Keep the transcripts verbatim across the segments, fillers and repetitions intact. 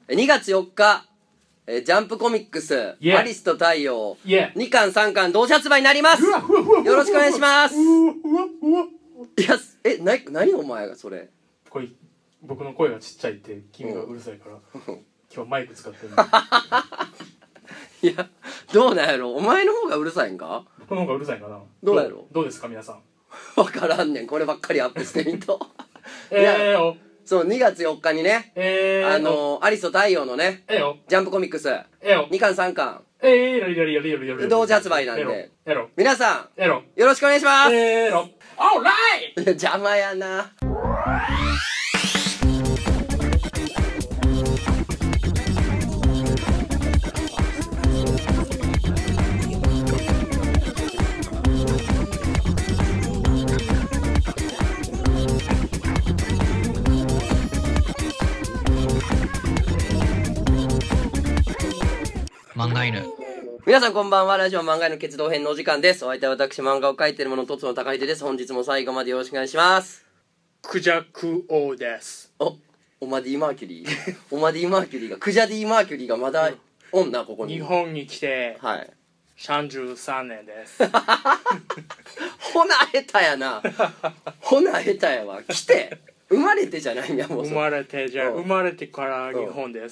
にがつよっか、えージャンプコミックス、 Yeah. アリスと太陽、 Yeah. にかんさんかん同時発売になります。よろしくお願いします。いや、え、な、何お前がそれ。 これ僕の声がちっちゃいって君がうるさいから今日マイク使ってるのいや、どうなんやろ、お前の方がうるさいんか。 僕の方がうるさいかな。 どうやろどうですか皆さん。 わからんねん、こればっかりアップしてみと。 ええよそう、にがつよっかにね、 えー、 あのー、アリスと太陽のね、 ええよジャンプコミックス、 ええよにかんさんかん、 ええやりやりやりやりやり同時発売なんで、 やろ皆さやろん、よろしくお願いします。 ええろオーライいや邪魔やな。 漫画犬。 皆さんこんばんは。ラジオ漫画の決動編のお時間です。お相手は私、漫画を描いている者とつの高秀です。本日も最後までよろしくお願いします。 クジャク王です。 お、オマディ・マーキュリーオマディ・マーキュリーが、クジャディ・マーキュリーがまだおんな、ここに。 日本に来てはいさんじゅうさんねんですほな下手やな。ほな下手やわ。来て生まれてじゃないんや、もう。 生まれてじゃあうん生まれてから日本です。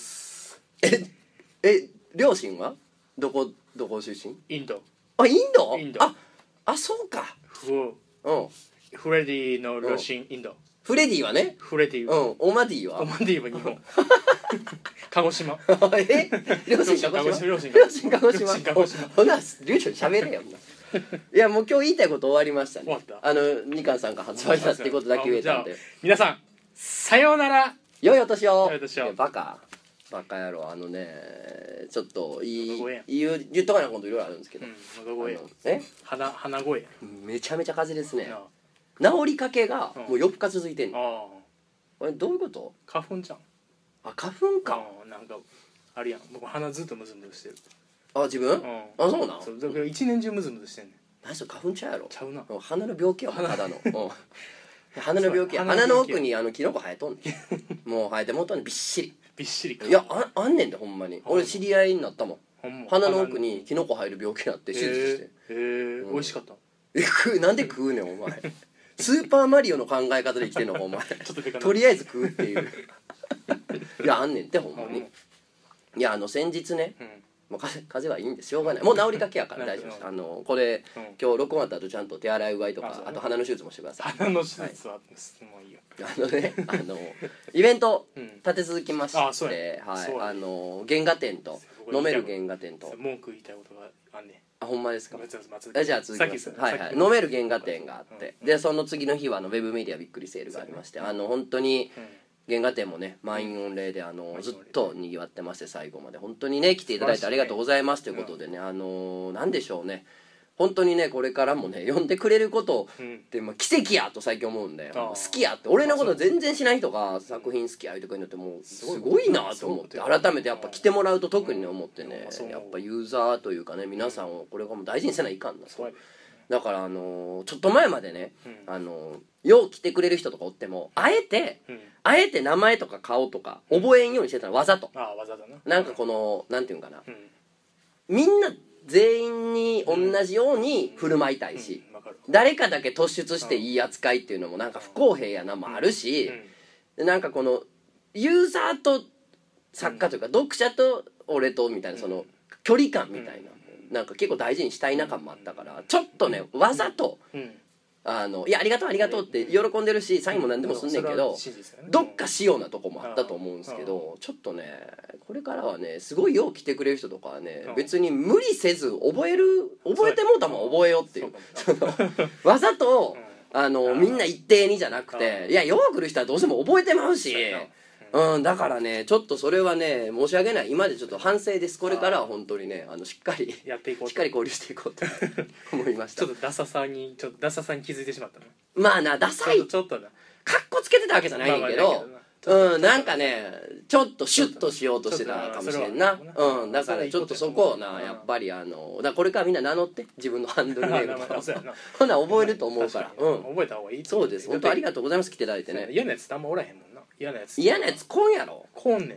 ええ両親はどこどこ出身？ インドあ、インド？ インドああ、そうか。 フうんフレディの両親インド。 フレディはね。 フレディうんオマディはオマディは日本鹿児島え両親鹿児島両親両親鹿児島両親鹿児島ほな両親喋れよんないやもう今日言いたいこと終わりましたね。 終わったあのにかんさんかん発売だってことだけ言えたんで、 じゃあ皆さんさようなら。 良いお年を。 良いお年をいやバカバカ野郎。あのねちょっといい喉声やん言う言っとかないこといろいろあるんですけど、 うん喉声やあのえ鼻鼻声やめちゃめちゃ風邪ですね。 な治りかけがうんもうよっか続いてんの。 あこれどういうこと？ あ花粉じゃん。 あ、花粉か。 うんなんかあるやん。僕鼻ずっとムズムズしてる。 あ、自分？ うんあ、そうなん。 そうだから一年中ムズムズしてんねん。 何それ花粉ちゃうやろ。 ちゃうな。 うん鼻の病気やもんただの。うん鼻の病気や。 そう鼻の病気鼻の奥にあのキノコ生えとんねん。もう生えてもうとんねんびっしり。 びっしりか。 いやああんねんでほんまに。 ほんま俺知り合いになったもん。 ほんま鼻の奥にキノコ生える病気になって手術して。 へえへえうん美味しかった。 え食うなんで食うねんお前。スーパーマリオの考え方で生きてんのかお前。 ちょっとでかなとりあえず食うっていう。いやあんねんってほんまに。 うんいやあの先日ね。 うんもう風風邪はいいんですしょうがない。もう治りかけやから大丈夫です。 うんあのこれ、 うん今日録音終わった後ちゃんと手洗いうがいとかああと鼻の手術もしてください。 鼻の手術はもういいよ。 あのねあのイベントうん立て続きまして、 あそうやはいそうやあの原画展と飲める原画展と文句言いたいことがあんねん。 あほんまですか。 松松えじゃあ続きます。はいはい飲める原画展があって、でその次の日はあのウェブメディアびっくりセールがありまして、あの本当にうん原画展もね満員御礼であのうんずっとにぎわってまして、最後まで本当にね来ていただいてありがとうございますということでね、あのなんでしょうね、本当にねこれからもね呼んでくれることうんって、まあ、奇跡やと最近思うんで、 あー好きやって俺のこと全然知らない人が作品好きや言うてくれるのってもうすごいなと思って、改めてやっぱ来てもらうと特にね思ってね、 うんやっぱユーザーというかね皆さんをこれからも大事にせないかんなと。 そうやでだからあのーちょっと前までね、 うんあのーよう来てくれる人とかおってもあえてうんあえて名前とか顔とか覚えんようにしてたのわざと、 ああわざだな。 なんかこのなんていうんかな、 うんみんな全員に同じように振る舞いたいし、 うんわかる。 誰かだけ突出していい扱いっていうのもなんか不公平やなもあるし、でなんかこのユーザーと作家というか読者と俺とみたいなその距離感みたいな、なんか結構大事にしたいな感もあったからちょっとねわざとうんうんあのいやありがとうありがとうって喜んでるしサインも何でもすんねんけど、どっかしようなとこもあったと思うんですけど、ちょっとねこれからはねすごいよう来てくれる人とかはねうん別に無理せず覚える覚えてもうたもん覚えようっていう、そのわざとあのみんな一定にじゃなくて、いやよう来る人はどうしても覚えてまうし、うん、だからねちょっとそれはね申し訳ない、今までちょっと反省です。これからは本当にねあのしっかりやっていこうしっかり交流していこうと思いましたちょっとダサさにちょっとダサさに気づいてしまったな。 まあなダサちょいっとちょっとな。 かっこつけてたわけじゃないねんけど、 まあまあだけどなうん、なんかねちょっとシュッとしようとしてたかもしれんな。 ちょっとそれはうん、だからちょっとそこをなうんやっぱりあのだからこれからみんな名乗って自分のハンドルネームとかまあまあそうやなほな覚えると思うから。 確にうん、 覚えた方がいい。 そうです。本当ありがとうございます来ていただいてね。 嫌なやつってあんまおらへんもんな。嫌なやつ嫌なやつ来んやろ。 こんねん。 う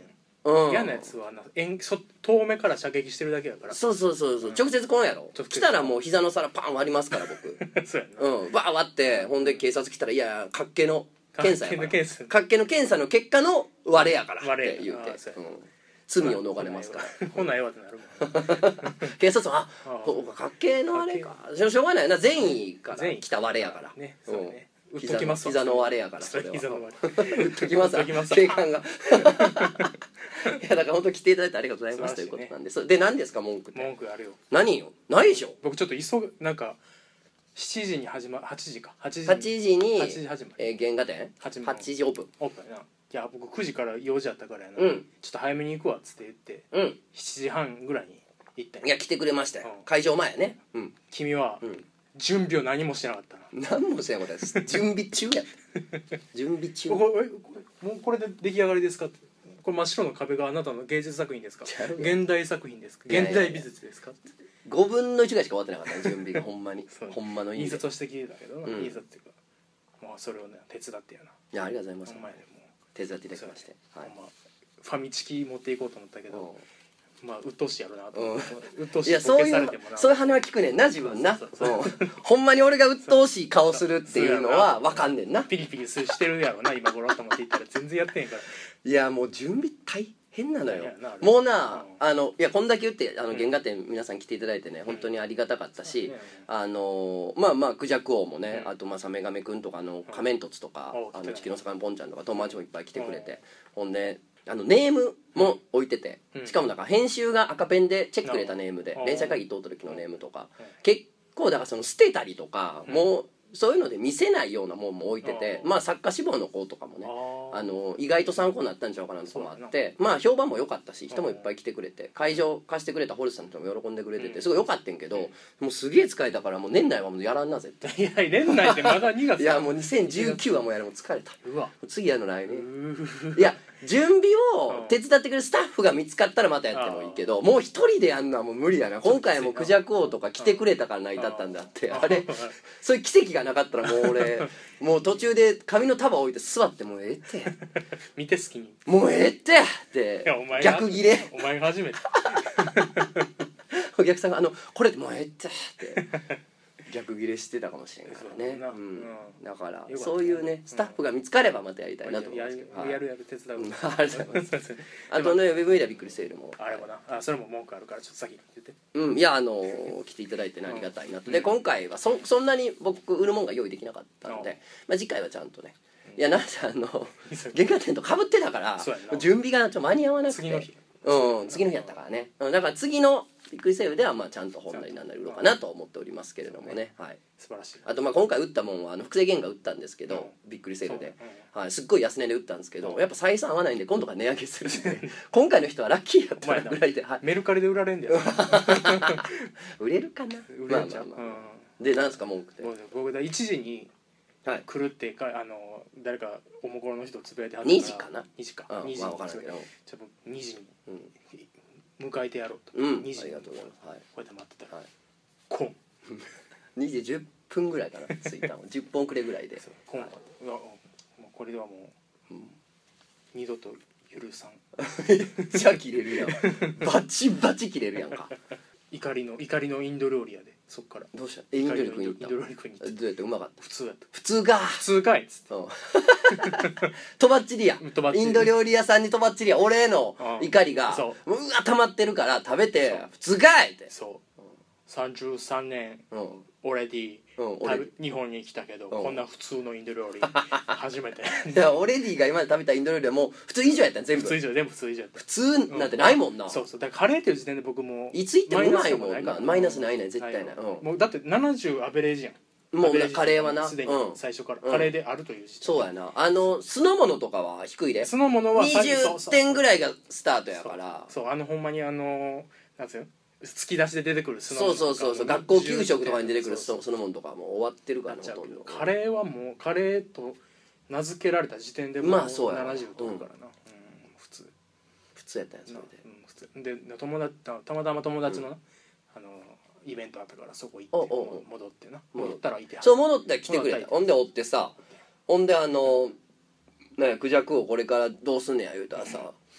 うん嫌なやつはな遠そ遠目から射撃してるだけだからそうそうそうそう、直接来んやろ。 直接来たらもう膝の皿パン割りますから僕そうやな、 うんバー割って、ほんで警察来たら「いやいや脚気の検査やから、 脚気の検査脚気の検査の結果の割れやから」っ割れて言うてあーそうやうん罪を逃れますからほなええわってなるもん警察は「ああーそうか脚気のあれかしょうがないな、善意から来た割れやから」 ねうんそうね打っと膝のきますわ膝の割れやからそそれはれ膝の割打っときますわ打っときますわ警官がいやだから本当来ていただいてありがとうございますということなんで、それで何ですか文句って。 文句あるよ何よ、ないでしょ。 僕ちょっと急ぐなんかしちじに始まはちじかはちじにはちじにはちじ始まりえー原画展はちじはちじオープン。 オープンやないや僕くじから用事あったからやな、 うんちょっと早めに行くわっつって言ってうんしちじはんぐらいに行ったんいや来てくれましたよ、 うん会場前やね。うん君はうん準備を何もしてなかったな、 何もしてないことです準備中や準備中これえこれもうこれで出来上がりですかって、これ真っ白の壁があなたの芸術作品ですか、 ちゃうわ現代作品ですか、 いやいやいや現代美術ですかってごぶんのいちぐらいしか終わってなかったね準備がほんまにそうほんまの意印味で。 刷はしてきてたけどな、 うん印刷っていうかまあそれをね手伝ってやないやありがとうございますほんまやでも手伝っていただきまして、 う、 はいほんまファミチキ持っていこうと思ったけど、 うんまあ鬱陶しいやろなと思って、 うん鬱陶しいボいやそういうケされてもなそういう話は聞くねんな自分な。 そうそううんほんまに俺が鬱陶しい顔するっていうのは分かんねんな。 ピリピリしてるやろな今頃と思って言ったら全然やってへんからいやもう準備大変なのよいやなあれもうな、 うんあのいやこんだけ言ってあのうん原画展皆さん来ていただいてね本当にありがたかったし、 うんあのまあまあクジャク王もね、 うんあとまあサメガメくんとかあの仮面凸とか、 うんあの地球の魚のポンちゃんとか友達もいっぱい来てくれて、ほんであのネームも置いてて、 うんしかもなんか編集が赤ペンでチェック入れたネームで、 うん連載会議通った時のネームとか、 うん結構だからその捨てたりとか、 うんもうそういうので見せないようなもんも置いてて、 うんまあ作家志望の子とかもねあーあの意外と参考になったんちゃうかなとかもあってまあ評判も良かったし人もいっぱい来てくれて会場貸してくれたホルスさんの人も喜んでくれてうんてすごい良かったんけどもうすげえ疲れたからもう年内はもうやらんなぜっていや年内ってまだにがついやもうにせんじゅうきゅうはもうやるもう疲れたうわ次やるの来う年ーいや準備を手伝ってくれるスタッフが見つかったらまたやってもいいけどもう一人でやんのはもう無理やな今回もクジャク王とか来てくれたから成り立ったんだってあれそういう奇跡がなかったらもう俺もう途中で紙の束置いて座ってもうええって見て好きにもうええってっていやお前が逆ギレお前が初めてお客さんが「あのこれもうええって」って逆ギレしてたかもしれんからねそうだなうんうんだからよかったそういうねスタッフが見つかればまたやりたいなと思いやるますけどはいやるやる手伝う、 うんありがとうございますすあとねウェブメディアびっくりセールもあれもなあそれも文句あるからちょっと先に言ってうんいやあの来ていただいてねありがたいなとで今回はそそんなに僕売るもんが用意できなかったのうんでまあ次回はちゃんとねいやなんせあのそう原画展とかぶってたからそうやな準備がちょっと間に合わなくて次の日うん次の日やったからねうんだから次のびっくりセールではまあちゃんと本来なんなり売ろうかなと思っておりますけれどもねはい素晴らしいあとまあ今回売ったもんはあの複製原画売ったんですけどびっくりセールではいすっごい安値で売ったんですけどやっぱ採算合わないんで今度から値上げするんで今回の人はラッキーやったぐらいではいメルカリで売られんだよ売れるかな売れんじゃん、 まあまあまあうんでなんすか文句ってもうね僕だいちじにはい来るってかあの誰かおもころの人つぶやいてはにじかなにじかうんにじにまあ分からんけどちょっとにじにうん迎えてやろうと、 うんにじにありがとうございますはいこうやって待ってたら、 はいコンにじじゅっぷんぐらいかな着いたのじゅっぽんくれぐらいでそうコン、 はいうわもうこれではもう、 うん二度と許さんじゃあ切れるやんバチバチ切れるやんか怒りの怒りのインド料理屋でそっからどうしたえインド料理食いに行ったインド料理食いに行ったどうやってうまかった普通やった普通か普通かいっつってうんとばっちりやとばっちりインド料理屋さんにとばっちりや俺への怒りがそううわ溜まってるから食べて普通かいってそうさんじゅうさんねんうん俺でうん俺食べ日本に来たけど、 うんこんな普通のインド料理初めていやオレディが今まで食べたインド料理はもう普通以上やったん全部普通以上全部普通以上やった普通なんてないもんな、 そうそうだからカレーっていう時点で僕もいつ行ってもうまいもんなからマイナスないね絶対ない、 ないうんもうだってななじゅうアベレージやんもうアベレージカレーはなすでにうん最初から、 うんカレーであるという時点そうやなあの酢の物とかは低いでそのものは最 20 そうそう点ぐらいがスタートやからそうそうあのほんまにあのなんつうの突き出しで出てくる酢のそう物そうそうそうが学校給食とかに出てくるそうそうそそのものとかもう終わってるからなっちゃうねほとんどカレーはもうカレーと名付けられた時点でもうまあそうやなななじゅう取るからな、うん普通普通やったんやそれなでうん普通で友達たたまたま友達のな、あのイベントあったからそこ行っておうおうおう戻ってな戻戻ったらいてはそう戻って来てくれ戻ったたほんでおってさほんであのねクジャクをこれからどうすんねや言うたらさ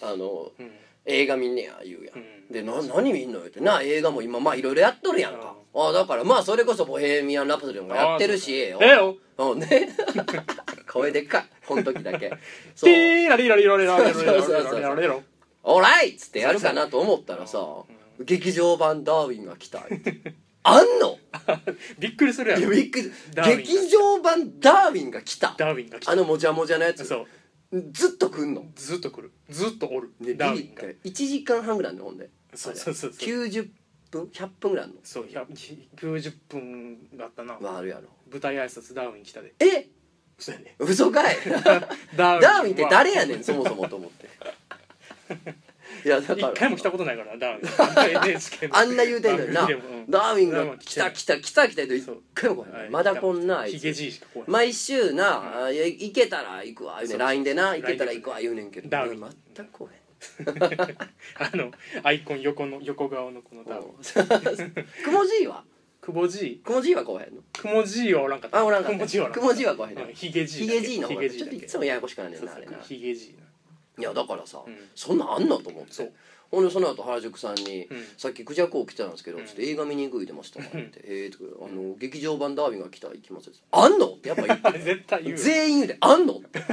あの、 うん映画見んねや言うやん、 うんでな何見んのよってな映画も今まあいろいろやっとるやんか、ああだからまあそれこそボヘミアン・ラプソディもやってるしええようんね声でっかいこの時だけそテうィーラリラリラリラリラリラリラリそうそうそうラリラオーライっつってやるかなと思ったらさ劇場版ダーウィンが来たってあんのびっくりするやいやろびっくりダーウィンが劇場版ダーウィンが来たダーウィンが来たあのもじゃもじゃのやつそうずっと来んのずっと来るずっとおるでダーウィンがいちじかんはんぐらいのほんでそうそうそうそうきゅうじゅっぷんひゃっぷんぐらいのそうひゃくきゅうじゅっぷんだったなはあるやろ舞台挨拶ダーウィン来たでえそうやね嘘かいダダーウィンって誰やんねんそもそもと思っていやだから一回も来たことないからなダーウィン エヌエイチケー のあんな言うてんのにな番組でもうんダーウィンが来た来た来た来たと一回も来はないいまだこんなあいヒゲつじいしか来ない毎週な、あいや行けたら行くわ言うねんそうラインでな行けたらラインで行くわ言うねんけどダーウィン俺全く来へんあのアイコン横の横顔のこのダーウィンくもじいは久保じいくもじいは来へんのくもじいはおらんかったあおらんかったくもじいはおらんくもじいは来へんのうんヒゲじいヒゲじいの方がヒゲじいだけちょっといつもややこしくなんねんそうそうなあれなヒゲじいないやだからさ、 うんそんなんあんのと思ってそうほんでその後原宿さんに、 うんさっきクジャク王来てたんですけど、 うんちょっと映画見に行く言ってました」ってうん 「ええー」とかあの「劇場版ダーウィンが来たら行きます」あんの?」ってやっぱ言って絶対言う全員言うで「あんの?」って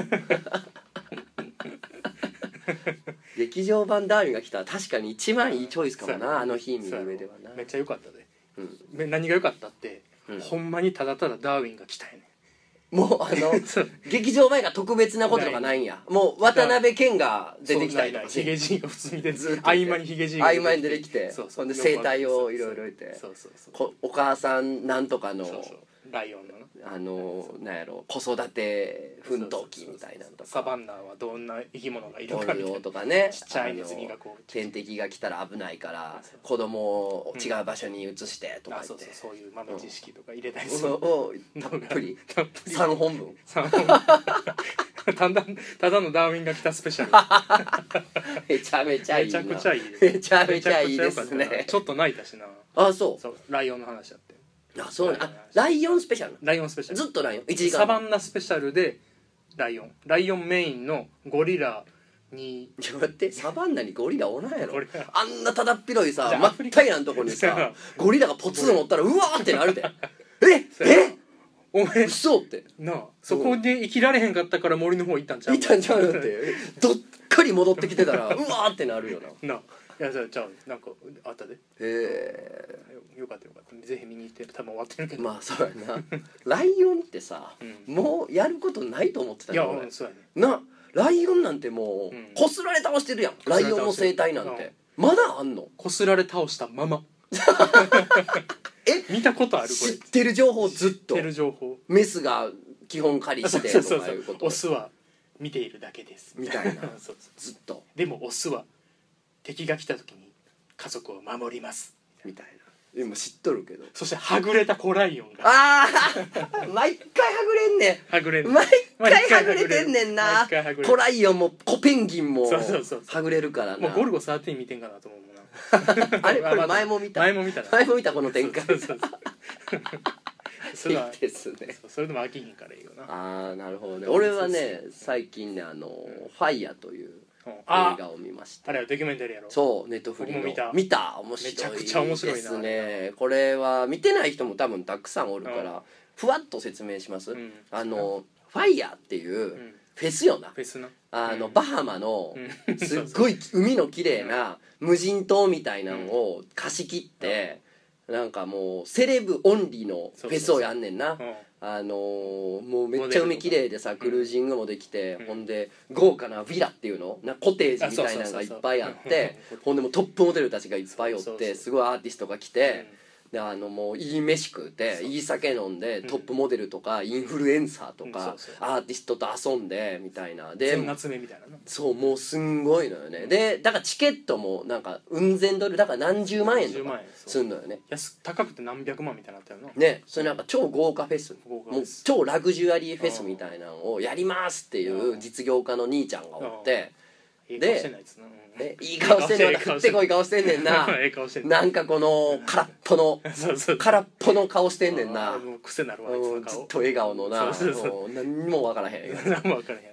劇場版ダーウィンが来たら確かに一番いいチョイスかもなあの日見る上ではなめっちゃ良かったでうんめ何が良かったって、 うんほんまにただただダーウィンが来たよねもうあのそう劇場版が特別なこととかないんやもう渡辺謙が出てきたりとかヒゲじいが普通に出てずっと合間にヒゲじいが合間に出てきてそうそうほんで声帯をいろいろ言ってそうそうそうこお母さんなんとかのそうそうライオンのなあのなんやろ子育て奮闘記みたいなのとかサバンナはどんな生き物がいるポリオかみたいなとかねちっちゃいネズミがこうあの天敵が来たら危ないからそう子供を違う場所に移してとかあそう言ってそうそういう豆知識とか入れたりするををたっぷりたっぷりさんぼんぶんさんただただのダーウィンが来たスペシャルめちゃめちゃいいなめちゃくちゃいいめちゃめちゃいいですめちゃくちゃ良かったなねちょっと泣いたしなあそうそうライオンの話やってあそうねあライオンスペシャルライオンスペシャルずっとライオンいちじかんサバンナスペシャルでライオンライオンメインのゴリラにちょっと待ってサバンナにゴリラおらんやろゴリラあんなただっ広いさじゃあ真っ平らなとこにさゴリラがポツン乗ったらうわーってなるでええお前嘘ってなあそこで生きられへんかったから森の方行ったんちゃういたんちゃうのってどっかり戻ってきてたらうわーってなるよななあいやじゃあじゃあなんかあったでへえよよかったよかったぜひ見に行って多分終わってるけど、 まあそうやなライオンってさ、 うんもうやることないと思ってたいやよ俺うんそうやねなライオンなんてもう、 うんこすられ倒してるやんライオンの生態なんて、まだあんのこすられ倒したままえ見たことあるこれ知ってる情報ずっと知ってる情報メスが基本狩りしてそうとそうそうかいうことオスは見ているだけですみたいなそうそうずっとでもオスは敵が来た時に家族を守りますみたいなでも知っとるけどそしてはぐれた子ライオンがああ毎回はぐれんねはぐれるん毎回はぐれてんねんな毎回はぐれるコライオンもコペンギンもそうそうそうそうはぐれるからなもうゴルゴじゅうさん見てんかなと思うもんなあれこれ前も見た前も見たな前も見たこの展開そうそうそうそれはいいですねそうそれでも飽きひんからいいよなああなるほどね俺はね最近ねあの「ファイヤーといううん映あ画を見ましたあれはドキュメンタリーやろそうネットフリの僕も見た見た面白いめちゃくちゃ面白いなですねこれは見てない人も多分たくさんおるかうんらふわっと説明します、 うんあのファイヤーっていううんフェスよな、 フェスなあの、 うんバハマのうんすっごい海の綺麗な無人島みたいなのを貸し切って、なんかもうセレブオンリーのフェスをやんねんな。 うんあのーもうめっちゃ海綺麗でさクルージングもできて、 うんほんで豪華なヴィラっていうのなコテージみたいなのがいっぱいあってほんでもうトップモデルたちがいっぱいおっそうそうそうてすごいアーティストが来て、であのもういい飯食うていい酒飲んで、 うんトップモデルとかインフルエンサーとか、 うんそうそうアーティストと遊んでみたいなで全夏目みたいななそうもうすんごいのよねでだからチケットもなんかうん千ドルだから何十万円とか何十万円すんのよね安高くて何百万みたいになったよなねそれなんか超豪華フェスもう豪華フェス超ラグジュアリーフェスみたいなのをやりますっていう実業家の兄ちゃんがおってええ顔してないやつなうんえいい顔してんねんなええ顔食ってこい顔してんねんなええ顔してんねんなんかこの空っぽのそうそう空っぽの顔してんねんなあーもう癖なるわあいつうんの顔ずっと笑顔のなそうそうそうもう何にも分からへん何も分からへんやつ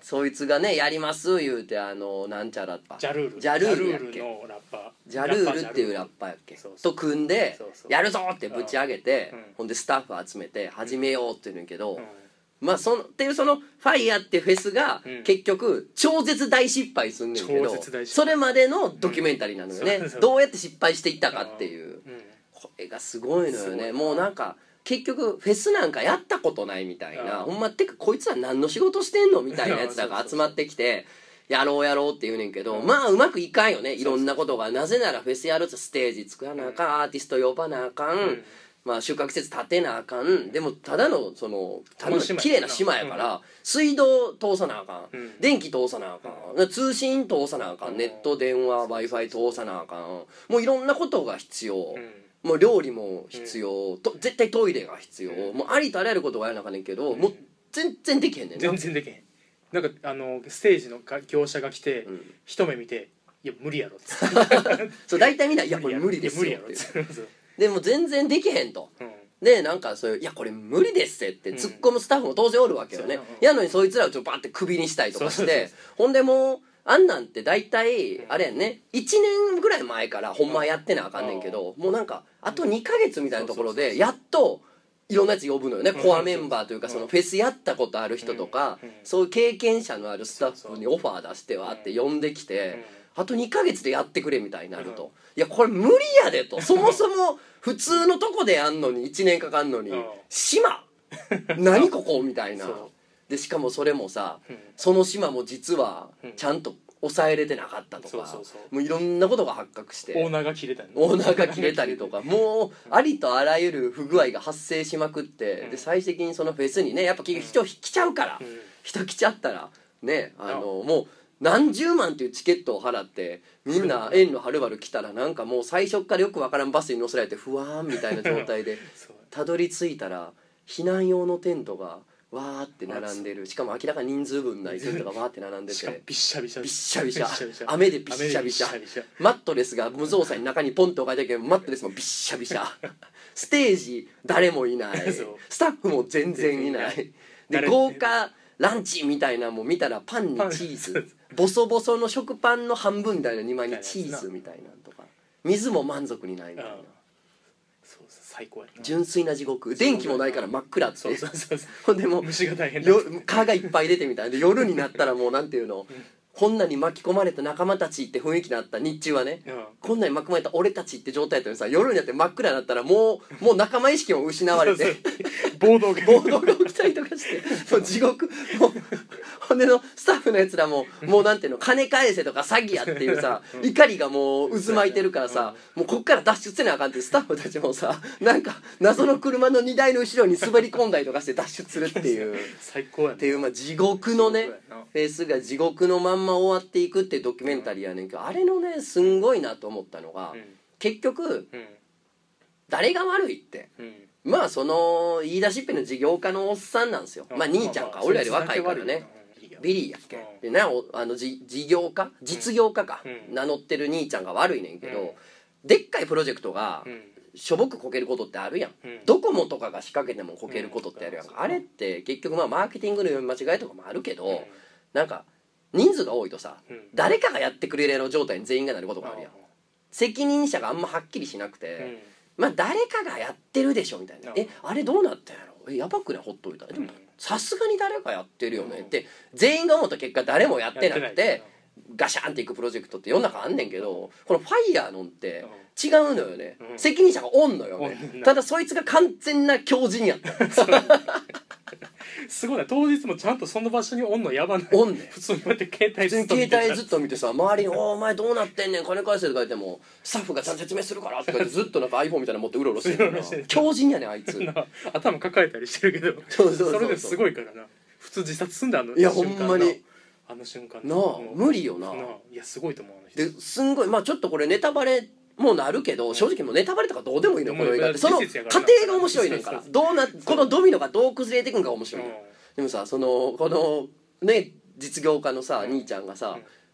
そいつがねやります言うてあのなんちゃらジャルールジャルールやっけのラッパージャルールっていうラッパーやっけそうそうと組んでそうそうやるぞってぶち上げて、 うんほんでスタッフ集めて始めようって言うねんけど、 うんまあそのっていうそのファイヤーってフェスがうん結局超絶大失敗すんねんけど、 超絶大失敗それまでのドキュメンタリーなのよね、 うんそうどうやって失敗していったかっていう、 うんこれがすごいのよね。 すごいなもうなんか結局フェスなんかやったことないみたいな、 うんほんまってかこいつは何の仕事してんのみたいなやつらが集まってきてやろうやろうって言うねんけど、 うんまあうまくいかんよね、いろんなことが。なぜならフェスやるとステージ作らなあかん、アーティスト呼ばなあかん、 うんまあ収穫施設建てなあかん。でもただのそのただのこの島や綺麗な島やから、水道通さなあかん、 うん電気通さなあかん、通信通さなあかん、ネット電話 w i f i 通さなあかん、もういろんなことが必要、 うんもう料理も必要、と絶対トイレが必要、 うんもうありとあらゆることがやらなあかんねんけど、もう全然できへんねんな。 全然できへん。なんかあのステージのか業者が来て、 うん一目見て「いや無理やろ」っつってそう大体みんな「いやこれ無理ですよ」 いや無理ってやろっつってでも全然できへんと。 うんでなんかそういう「いやこれ無理ですって」って突っ込むスタッフも当然おるわけよね、 うんやのにそいつらをちょっとバッてクビにしたりとかしそうそうそうて、ほんでもうあんなんて大体あれやんねいちねんぐらい前からほんまはやってなあかんねんけど、もうなんかあとにかげつみたいなところでやっといろんなやつ呼ぶのよね、 うんコアメンバーというかうんそのフェスやったことある人とか、 うんそういう経験者のあるスタッフにオファー出してはって呼んできて、あとにかげつでやってくれみたいになると、 うんいやこれ無理やでと、そもそも普通のとこでやんのにいちねんかかんのに、 うん島何ここみたいなそうでしかもそれもさ、 うんその島も実はうんちゃんと抑えれてなかったとか、 そうそうそうもういろんなことが発覚してオーナーが切れたねオーナーが切れたりとかもうありとあらゆる不具合が発生しまくって、 うんで最終的にそのフェスにねやっぱ結局人来ちゃうから、 うん人来ちゃったらねあのもう何十万っていうチケットを払ってみんな縁のはるばる来たらなんかもう最初からよくわからんバスに乗せられて不安みたいな状態でそうたどり着いたら避難用のテントがわーって並んでる、しかも明らかに人数分ないテントがわーって並んでてしかもびっしゃびしゃびっしゃびしゃびっしゃびしゃ雨でびっしゃびしゃ雨でびっしゃびしゃマットレスが無造作に中にポンと置かれてるけどマットレスもびっしゃびしゃステージ誰もいないそうスタッフも全然いないで誰豪華ランチみたいなのも見たらパンにチーズボソボソの食パンの半分みたいなにまいにチーズみたいなんとか水も満足にないみたいなうんそうそう最高やな純粋な地獄電気もないから真っ暗ってそうそうそうそうほんでもう虫が大変だよ蚊がいっぱい出てみたいで夜になったらもうなんていうのこんなに巻き込まれた仲間たちって雰囲気になった日中はねうんこんなに巻き込まれた俺たちって状態だったのにさ夜になって真っ暗になったらもうもう仲間意識も失われて暴動が暴動が起きたりとかしてもう地獄もうほんでのスタッフのやつらももうなんていうの金返せとか詐欺やっていうさ怒りがもう渦巻いてるからさもうこっから脱出せなあかんってスタッフたちもさなんか謎の車の荷台の後ろに滑り込んだりとかして脱出するっていう最高やねっていうまあ地獄のねそうやなフェスが地獄のまんま終わっていくっていうドキュメンタリーやねんけど、あれのねすんごいなと思ったのが、 うん結局うん誰が悪いってうんまあその言い出しっぺの事業家のおっさんなんですよ、まあ兄ちゃんか俺らより若いからねビリーやっけ、でなおあのじ事業家実業家か、 うん名乗ってる兄ちゃんが悪いねんけど、 うんでっかいプロジェクトがうんしょぼくこけることってあるやん、 うんドコモとかが仕掛けてもこけることってあるやんか、 うんあれって結局まあマーケティングの読み間違いとかもあるけど、 うんなんか人数が多いとさ、 うん誰かがやってくれるやろ状態に全員がなることがあるやん、責任者があんまはっきりしなくて、 うんまあ誰かがやってるでしょみたいな、 うんえあれどうなったんやろえやばくねほっといたらでもうんさすがに誰かやってるよねうんって全員が思った結果誰もやってなくやっててガシャンっていくプロジェクトって世の中あんねんけどこのファイヤーのってうん違うのよね、 うん責任者がおんのよねおんねんなただそいつが完全な強靭やったすごいな当日もちゃんとその場所におんのやばないおんねん普通にこうやって携帯普通にずっと見てた携帯ずっと見てさ周りに「おお前どうなってんねん金返せ」とか言ってもスタッフがちゃんと説明するからとか言ってずっとなんか iPhone みたいなの持ってうろうろしてるからうろうろしてる強靭やねんあいつな頭抱えたりしてるけどそうそうそうそうれですごいからな普通自殺すんだあのいや瞬間ほんまになあの瞬間なあ無理よなないやすごいと思うあの人ですんごいまあちょっとこれネタバレもなるけど正直もうネタバレとかどうでもいいのよこの映画ってその事実やからな過程が面白いねんからそうそうどうなこのドミノがどう崩れていくんかが面白いのようんでもさそのこのね実業家のさうん兄ちゃんがさ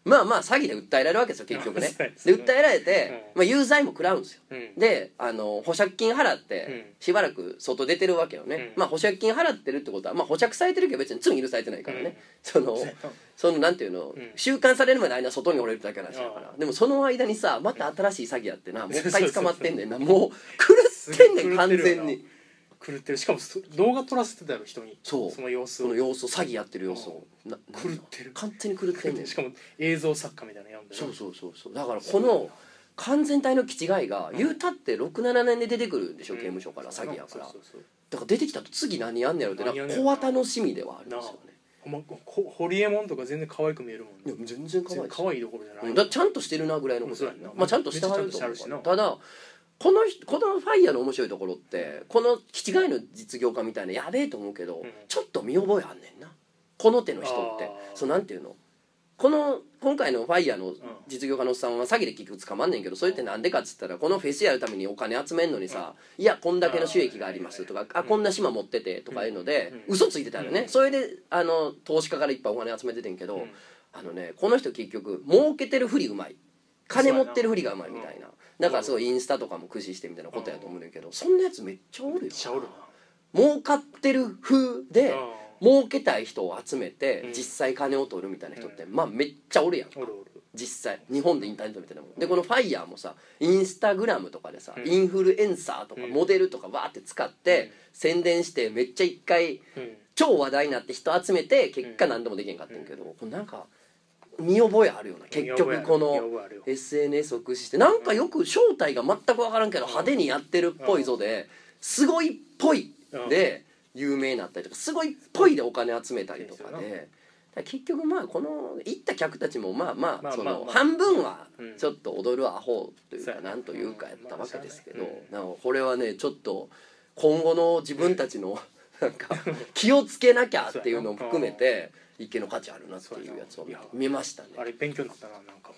まあまあ詐欺で訴えられるわけですよ結局ねそうですでね訴えられて、 うんまあ、有罪も食らうんですよ、 うんであの保釈金払ってうんしばらく外出てるわけよね、 うんまあ保釈金払ってるってことは、まあ、保釈されてるけど別に罪許されてないからね、 うんそのそうやなそのなんていうの、 ん収監されるまでの間外におれるだけの話だからああでもその間にさまた新しい詐欺やってなもう一そうそうそう回捕まってんねんなもう狂ってんねん完全に狂ってるしかもそ動画撮らせてたよ人にそうその様子をその様子を詐欺やってる様子をな狂ってる完全に狂ってんねんしかも映像作家みたいなの読んでそうそうそうそうだからこの完全体の気違いが言うたってろくななねんで出てくるんでしょ、うん、刑務所から詐欺やからそうそうそうだから出てきたと次何やんねやろってなんか何やんねやろ小楽しみではあるんですよねほんまこホリエモンとか全然可愛く見えるもんいや全然可愛いです可愛いどころじゃない、 うんだからちゃんとしてるなぐらいのことやんな、 そうやなまあちゃんとしてはると思うめっちゃちゃんとしてはるしなただこの人このファイヤーの面白いところってこの気違いの実業家みたいなやべえと思うけど、 うんちょっと見覚えあんねんなこの手の人ってあーそうなんていうのこの今回のファイヤーの実業家のおっさんは詐欺で結局捕まんねんけどそれってなんでかっつったらこのフェスやるためにお金集めんのにさ「いやこんだけの収益があります」とか「あこんな島持ってて」とかいうのでうん嘘ついてたよねそれであの投資家からいっぱいお金集めててんけど、 うんあのねこの人結局儲けてるふりうまい金持ってるふりがうまいみたいなだからすごいインスタとかも駆使してみたいなことやと思うねんけどそんなやつめっちゃおるよめっちゃおるな儲かってる風で儲けたい人を集めてうん実際金を取るみたいな人ってまあめっちゃおるやんおるおる実際日本でインターネットみたいなもんでこのファイヤーもさインスタグラムとかでさ、 うんインフルエンサーとかうんモデルとかわーって使って、 うん宣伝してめっちゃ一回うん超話題になって人集めて結果何でもできへんかったんやけど、これなんか見覚えあるような結局こ見の覚えあるよエスエヌエス を駆使してなんかよく正体が全く分からんけど派手にやってるっぽいぞですごいっぽいで有名になったりとかすごいっぽいでお金集めたりとかでだから結局まあこの行った客たちもまあままああそのまあまあ半分はうんちょっと踊るアホというそうやなかなんというかやったわけですけどうんまあなんかこれはねちょっと今後の自分たちのなんか気をつけなきゃっていうのも含めて一見の価値あるなっていうやつを見ましたね。 あれ勉強になったななんか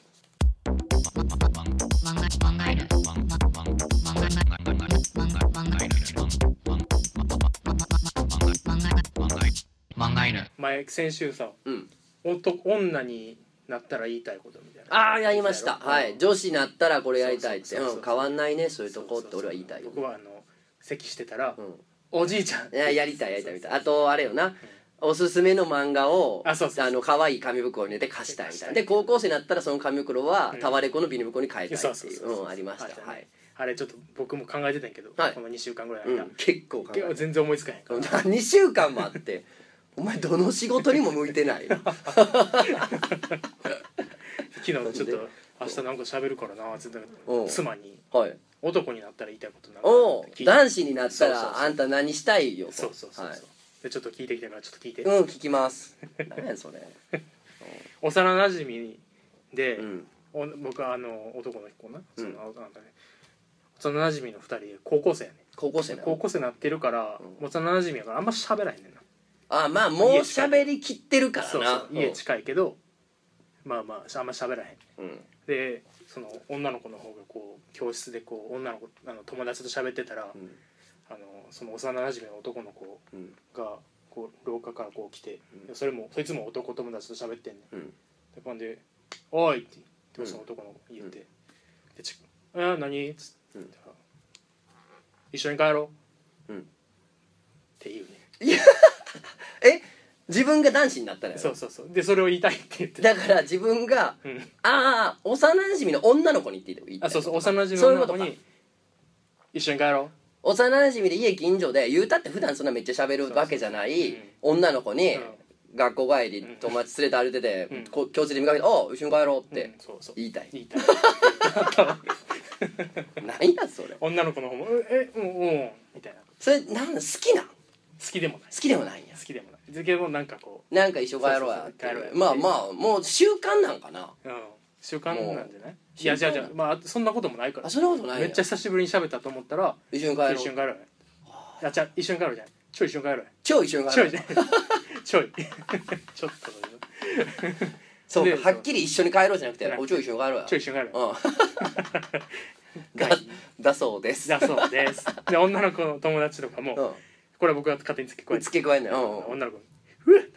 前先週さうん男女になったら言いたいことみたいなああやりましたはい女子になったらこれやりたいってそうそうそうそううん変わんないねそういうとこって俺は言いたいよ僕はあの咳してたら、 うんおじいちゃんいややりたいやりたいみたいなあとあれよなおすすめの漫画をあそうそうそうあの可愛い紙袋に入れて貸したいみたいなで高校生になったらその紙袋はうんタワレコのビニ袋に変えたいそうっていうそうそうそううんありましたあったねはいあれちょっと僕も考えてたんやけど、 はいこのにしゅうかんぐらいの間、 うん結構考え結構全然思いつかへんからたにしゅうかんもあってお前どの仕事にも向いてない昨日ちょっと明日なんか喋るからなつってうん妻にはい男になったら言いたいことなんかおう聞いて男子になったそうそうそうらあんた何したいよとそうそうそうそう、 はいでちょっと聞いてきたからちょっと聞いて、 うん聞きます何やそれ幼なじみで、 うんお僕はあの男の子な、 うんそのあなんかね幼なじみのふたり高校生やね高校生なの高校生になってるから、 うん幼なじみやからあんま喋らへんねんなあまあもう喋りきってるからなそうそう家近いけど、まあまああんま喋らへんうんでその女の子の方がこう教室でこう女の子あの友達と喋ってたら、 うんあのその幼なじみの男の子うんがこう廊下からこう来て、 うんそれもそいつも男友達と喋ってんねん、 うんでほんで「おい!」って言ってその男の子言って「でちあ何?」っつってうん 「一緒に帰ろう」 うんって言うねえ自分が男子になったらやろそうそうそうでそれを言いたいって言ってだから自分がうんああ幼馴染の女の子にって言ってもいいあそうそう幼なじみそういうことかの女の子に「一緒に帰ろ幼馴染で家近所で言うたって普段そんなめっちゃ喋るわけじゃない女の子にう」 学校帰り友達連れて歩いててうんこ教室で見かけて「ああ一緒に帰ろう」っうんてそうそう言いたい言いたい何やそれ女の子の方も「えうんうん」みたいなそれなんだ好きなん好好きでもないきでもないんや好きでもないだけどなんかこなんか一緒帰ろうやってそうそうそう帰ろうやまあまあもう習慣なんかなう、うん、習慣なんじゃないもういやじゃあ習慣じゃあまあそんなこともないからあそんなことないんやめっちゃ久しぶりに喋ったと思ったら一緒に帰ろう一緒に帰ろうよあじゃあ一緒に帰ろうじゃんちょい一緒に帰ろうよ超一緒に帰ろうちょいじゃんちょいちょっとそうでかはっきり一緒に帰ろうじゃなくてじゃなくておちょい一緒に帰ろうやちょい一緒に帰ろうようんだだそうですだそうですで女の子の友達とかも、 うこれは僕が勝手に付け加えんて付け加えんねんうんうん女の子に「うわっ!」とか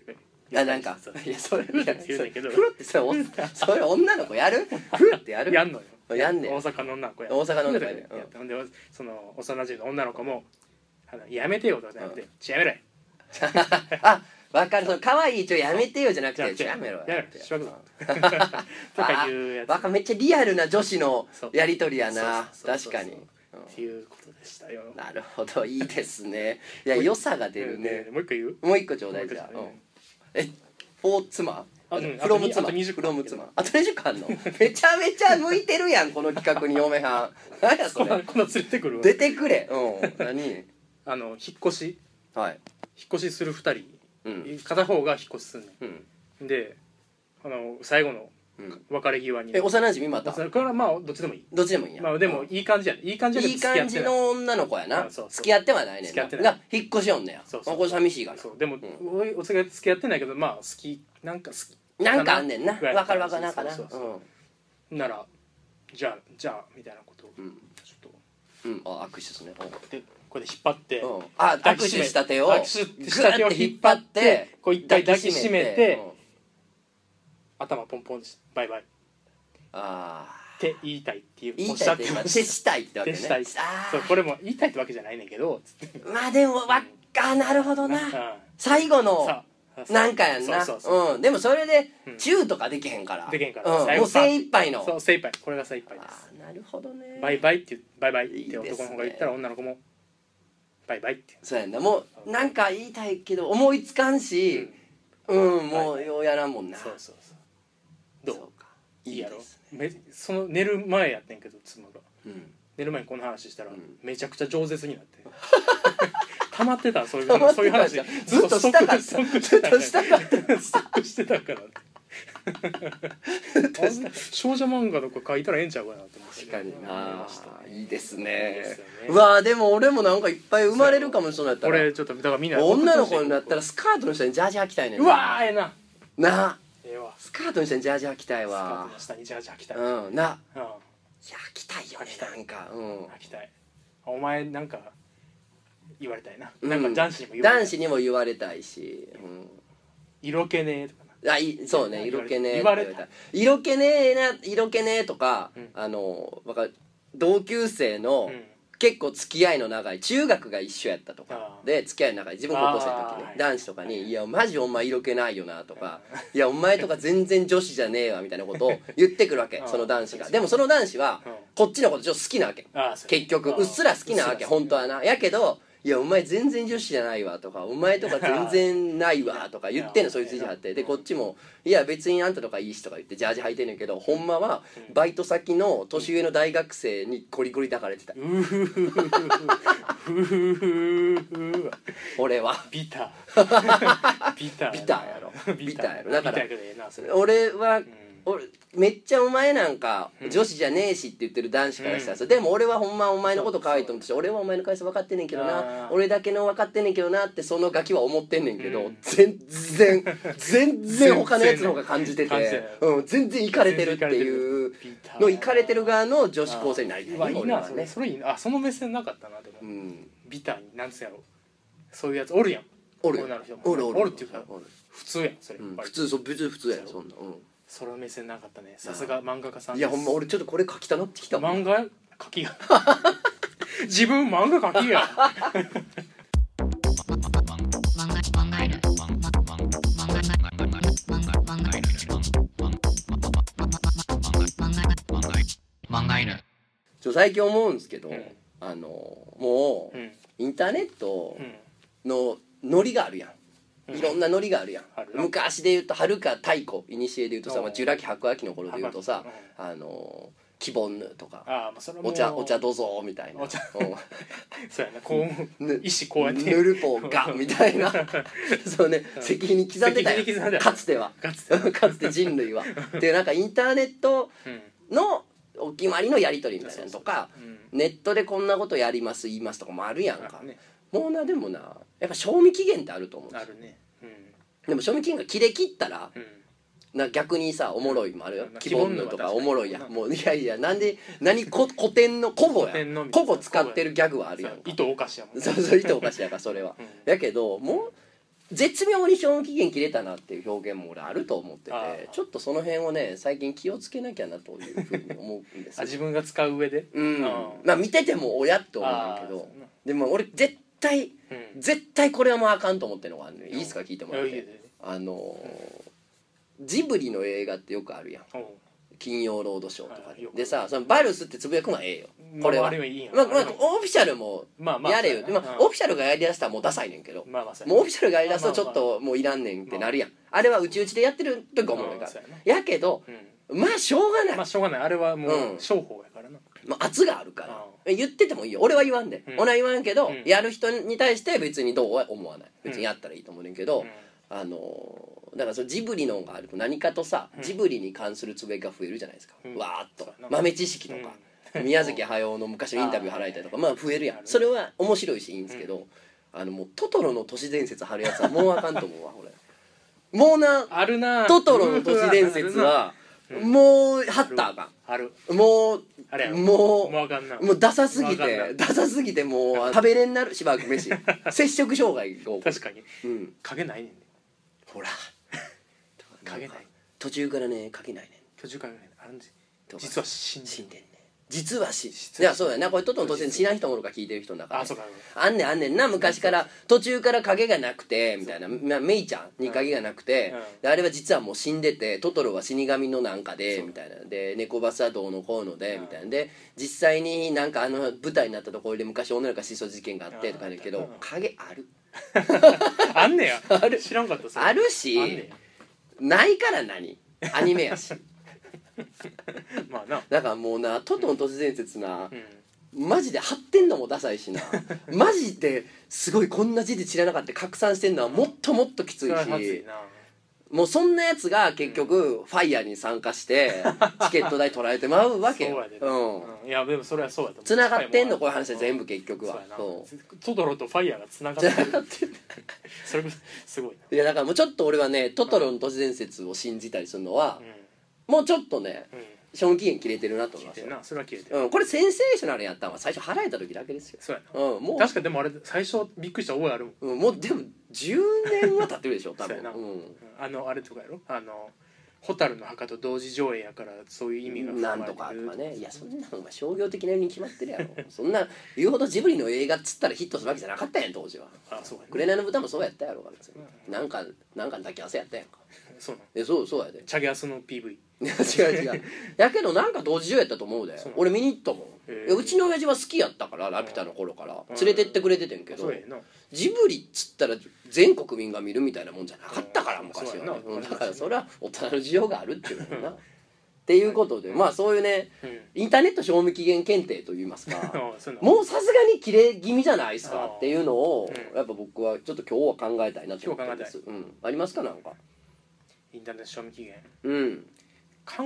あなんかそういやそれフルって言うんだけどフルってそれおそれ女の子やるフルってやるやんのよやんねん大阪の女の子や大阪の女の子やねやってほんでその幼馴染の女の子もあのやめてよとかじゃなくて、ちょやめろよあ分かるその可愛いちょやめてよじゃなくてちょやめろよやめろってしばくぞとかいうやつわかめっちゃリアルな女子のやり取りやなそうそうそうそう確かにっていうことでしたよ。 なるほどいいですねいや良さが出るねうんもう一回言うもう一個ちょうだいじゃあもう一個うんえフォー妻あうんフロム妻あとにじゅっフロム妻あとにじゅっこあんのめちゃめちゃ向いてるやんこの企画に嫁はん何やそれ今度連れてくるわ出てくれうん何あの引っ越しはい引っ越しするふたり、 うん片方が引っ越しすんねうんんであの最後のうん別れ際にえ幼馴染またそれからまあどっちでもいいどっちでもいいやまあでもいい感じやねいい感じやけいいど付き合感じってないの女の子やなあそうそう付き合ってはないねんな付き合ってないが引っ越しよんねやそうそうあこれ寂しいからそうでも、 んおいお付き合ってないけどまあ好きなんか好きなんかあんねんなぐらいわかるわかるなんかなそうそうそうならじゃあじゃあみたいなことをうんちょっうんうんあ握手ですねとでこれで引っ張ってうんあ握手抱きしめした手を握手した手を引っ張ってこう一回抱きしめてうん頭ポンポンしてバイバイっああて言いたいっていう言いおったしゃいって今ってまし手したいってわけね手したいあそうこれも言いたいってわけじゃないねんけどつってーまあでもわっあなるほどなうん最後のさあなんかやんなそうそうそううんでもそれでうんチューとかできへんからできへんからうん最後もう精一杯のそう精一杯これが精一杯であすーなるほどねバイバイって言うバイバイっいいですねて男の方が言ったら女の子もバイバイって言うそうやんなもうなんか言いたいけど思いつかんしうんもうようやらんもんなそうそうそうどうそうかいいいやろいですねめその寝る前やってんけど妻がうん寝る前にこの話したら、 うんめちゃくちゃ饒舌になって溜まってたそういう溜まってたそういう話ずっとしたかったストックしてたずっとしたかったストックしてたからってあんな少女漫画とか書いたらええんちゃうかなって思って確かに思いなましたねいいですいいねですよねうわーでも俺もなんかいっぱい生まれるかもしれないったら俺ちょっとだからみんな女の子になったらスカートの下にジャージ履きたいねんうわーええななええわスカートの下にジャージ履きたいスカーわトの下にジャージ履きたい、 うんないうんや履きたいよね履きたいなんかうん履きたいお前なんか言われたいな、 うんなんか男子にも言われたい男子にも言われたいしうん色気ねえとかなあいそうね色気ね言われた色気ねえな色気ねえとか、 うんあのわかる同級生の、 うん結構付き合いの長い中学が一緒やったとかあーで付き合いの長い自分高校生の時あーね男子とかに「いやマジお前色気ないよな」とか「いやお前とか全然女子じゃねえわ」みたいなことを言ってくるわけあーその男子がでもその男子はうんこっちのことちょっと好きなわけああそう結局うっすら好きなわけ本当はなやけどいやお前全然女子じゃないわとかお前とか全然ないわとか言ってんのそいついじはってでこっちもいや別にあんたとかいいしとか言ってジャージ履いてんねんけどほんまはバイト先の年上の大学生にゴリゴリ抱かれてたうーふふふふふふふ俺はビタービタービターやろビターやろだからビターやけどええなそれ俺はうん俺めっちゃお前なんかうん女子じゃねえしって言ってる男子からしたらさ、でも俺はほんまお前のこと可愛いと思ってし俺はお前の会社分かってんねんけどなあー俺だけの分かってんねんけどなってそのガキは思ってんねんけど、 うん全然全然他のやつの方が感じてて感じてないうん、全然イカれてるっていうビターのイカれてる側の女子高生になりたいうわいい俺はねなそれそれいいなあその目線なかったなでもうんビターになんつうやろそういうやつおるやんおる女の人もおるおるおるっていうかおる普通やんそれうん、 割と普通そう別に普通やろそんな、うその目線なかったねさすが漫画家さんん、いですやほんま俺ちょっとこれ書きたなってきたもん漫画描きが自分漫画描きやちょ最近思うんですけど、 うんあのもう、 うんインターネットうんのノリがあるやん、 うんいろんなノリがあるやん、 あるな昔で言うとはるか太古いにしえで言うとさ、 おうまあ、ジュラ紀白亜紀の頃で言うとさうあのキボンヌとかああまあそれはもうお茶お茶どうぞみたいなお茶うんそうやなこうぬ石こうやってヌルポがみたいなそうねうん石碑に刻んでたよ石碑に刻んでたかつてはかつてかつて人類はでなんかインターネットうんのお決まりのやり取りみたいなのとかうんネットでこんなことやります言いますとかもあるやんかあるねもうなでもなやっぱ賞味期限ってあると思うんですよあるねうんでも賞味期限が切れ切ったらうんな逆にさおもろいもあるようんキボンヌとかおもろいやうんんもういやいやなんで何こ古典の古語や古典のみたいな古語使ってるギャグはあるやんか糸おかしやもんそうそう糸おかしやからそれはうんやけどもう絶妙に賞味期限切れたなっていう表現も俺あると思ってて、 あーちょっとその辺をね最近気をつけなきゃなというふうに思うんですあよ自分が使う上でうんあーまあ見てても親って思うんだけどあーそうやなでも俺絶対うん絶対これはもうあかんと思ってるのがあるのよいいですか聞いてもらっいやいいてであのージブリの映画ってよくあるやんおう金曜ロードショーとかはいよくででさそのバルスってつぶやくのはええよまあこれはあれはいいやんまあまああれはいいオフィシャルもまあまあやれよそうやなうんまあオフィシャルがやりだしたらもうダサいねんけどまあまあそうやもうオフィシャルがやりだすとちょっともういらんねんってなるやんあれはうちうちでやってる時思うねんからうんそうやなやけどうんまあしょうがないまあしょうがないあれはもうんう商法やからなまあ圧があるから言っててもいいよ俺は言わんでうん俺は言わんけどうんやる人に対して別にどうは思わない別にやったらいいと思うねんけどうんあのーだからそのジブリのがあると何かとさうんジブリに関するつぶやきが増えるじゃないですかうんわーっとそうやな豆知識とかうん宮崎駿の昔のインタビュー払いたりとかあーまあ増えるやんあるねそれは面白いしいいんですけどあのもうトトロの都市伝説貼るやつはもうあかんと思うわ俺もうなあるなトトロの都市伝説はうんもう貼ったらあかあるんもうあれやろもうもうあかんなもうダサすぎもうあかんなてダサすぎてもう食べれんなるしばらく飯摂食障害が起こる確かにうん影ないねんねほら影ない途中からね書けないね途中からねあるんですとか実は死んで死んでんね実は死実はいやそうやなこれトトロの都市伝説知らん人もおるか聞いてる人の中であそうかあんねんあんねんな昔から途中から影がなくてみたいなまメイちゃんに影がなくてうんであれは実はもう死んでてトトロは死神のなんかでそうみたいなで猫バスはどうのこうのでうんみたいなで実際になんかあの舞台になったところで昔女の子が失踪事件があってとかだけどうん影あるあんねやある知らんかったそれあるしあんねないから何アニメやしやまあなだからもうなトトロの都市伝説なうんマジで貼ってんのもダサいしなマジですごいこんな事実知らなかった拡散してんのはもっともっときついそれは熱いしなもうそんなやつが結局ファイヤーに参加してチケット代取られてまうわけよそうやでうんうんいやでもそれはそうやと思うつながってんのこういう話で全部結局はそうやなそうトトロとファイヤーがつながつってるながってんそれこそすごいいやだからもうちょっと俺はねトトロの都市伝説を信じたりするのはなもうちょっとねうんうん賞味期限切れてるなと思いますよ切れてるなそれは切れてるうん、これセンセーショナルやったのは最初払えた時だけですよ、 そうやなうん、もう確かでもあれ最初びっくりした覚えあるもんうん、もうでもじゅうねんは経ってるでしょ多分そうやなうんあのあれとかやろあの蛍の墓と同時上映やからそういう意味が含まなんれてるとかとかねいやそんなのお前商業的なように決まってるやろそんな言うほどジブリの映画っつったらヒットするわけじゃなかったやん当時はあそうやね紅の豚もそうやったやろが別にうんなんかなんかだけ汗やったやんかそうなんえそうそうやでチャゲアスの ピーブイいや違う違うやけどなんか同時上やったと思うでそう俺見に行ったもんへえいやうちの親父は好きやったからラピュタの頃からうん連れてってくれててんけどそうやなジブリっつったら全国民が見るみたいなもんじゃなかったからうん昔はねそうやなうんだからそれは大人の事情があるっていうのなっていうことでまあそういうねうんインターネット賞味期限検定といいますかあそういうのもうさすがに切れ気味じゃないですかあっていうのをうんやっぱ僕はちょっと今日は考えたいなと思ってるんですうんありますかなんかインターネット賞味期限うん考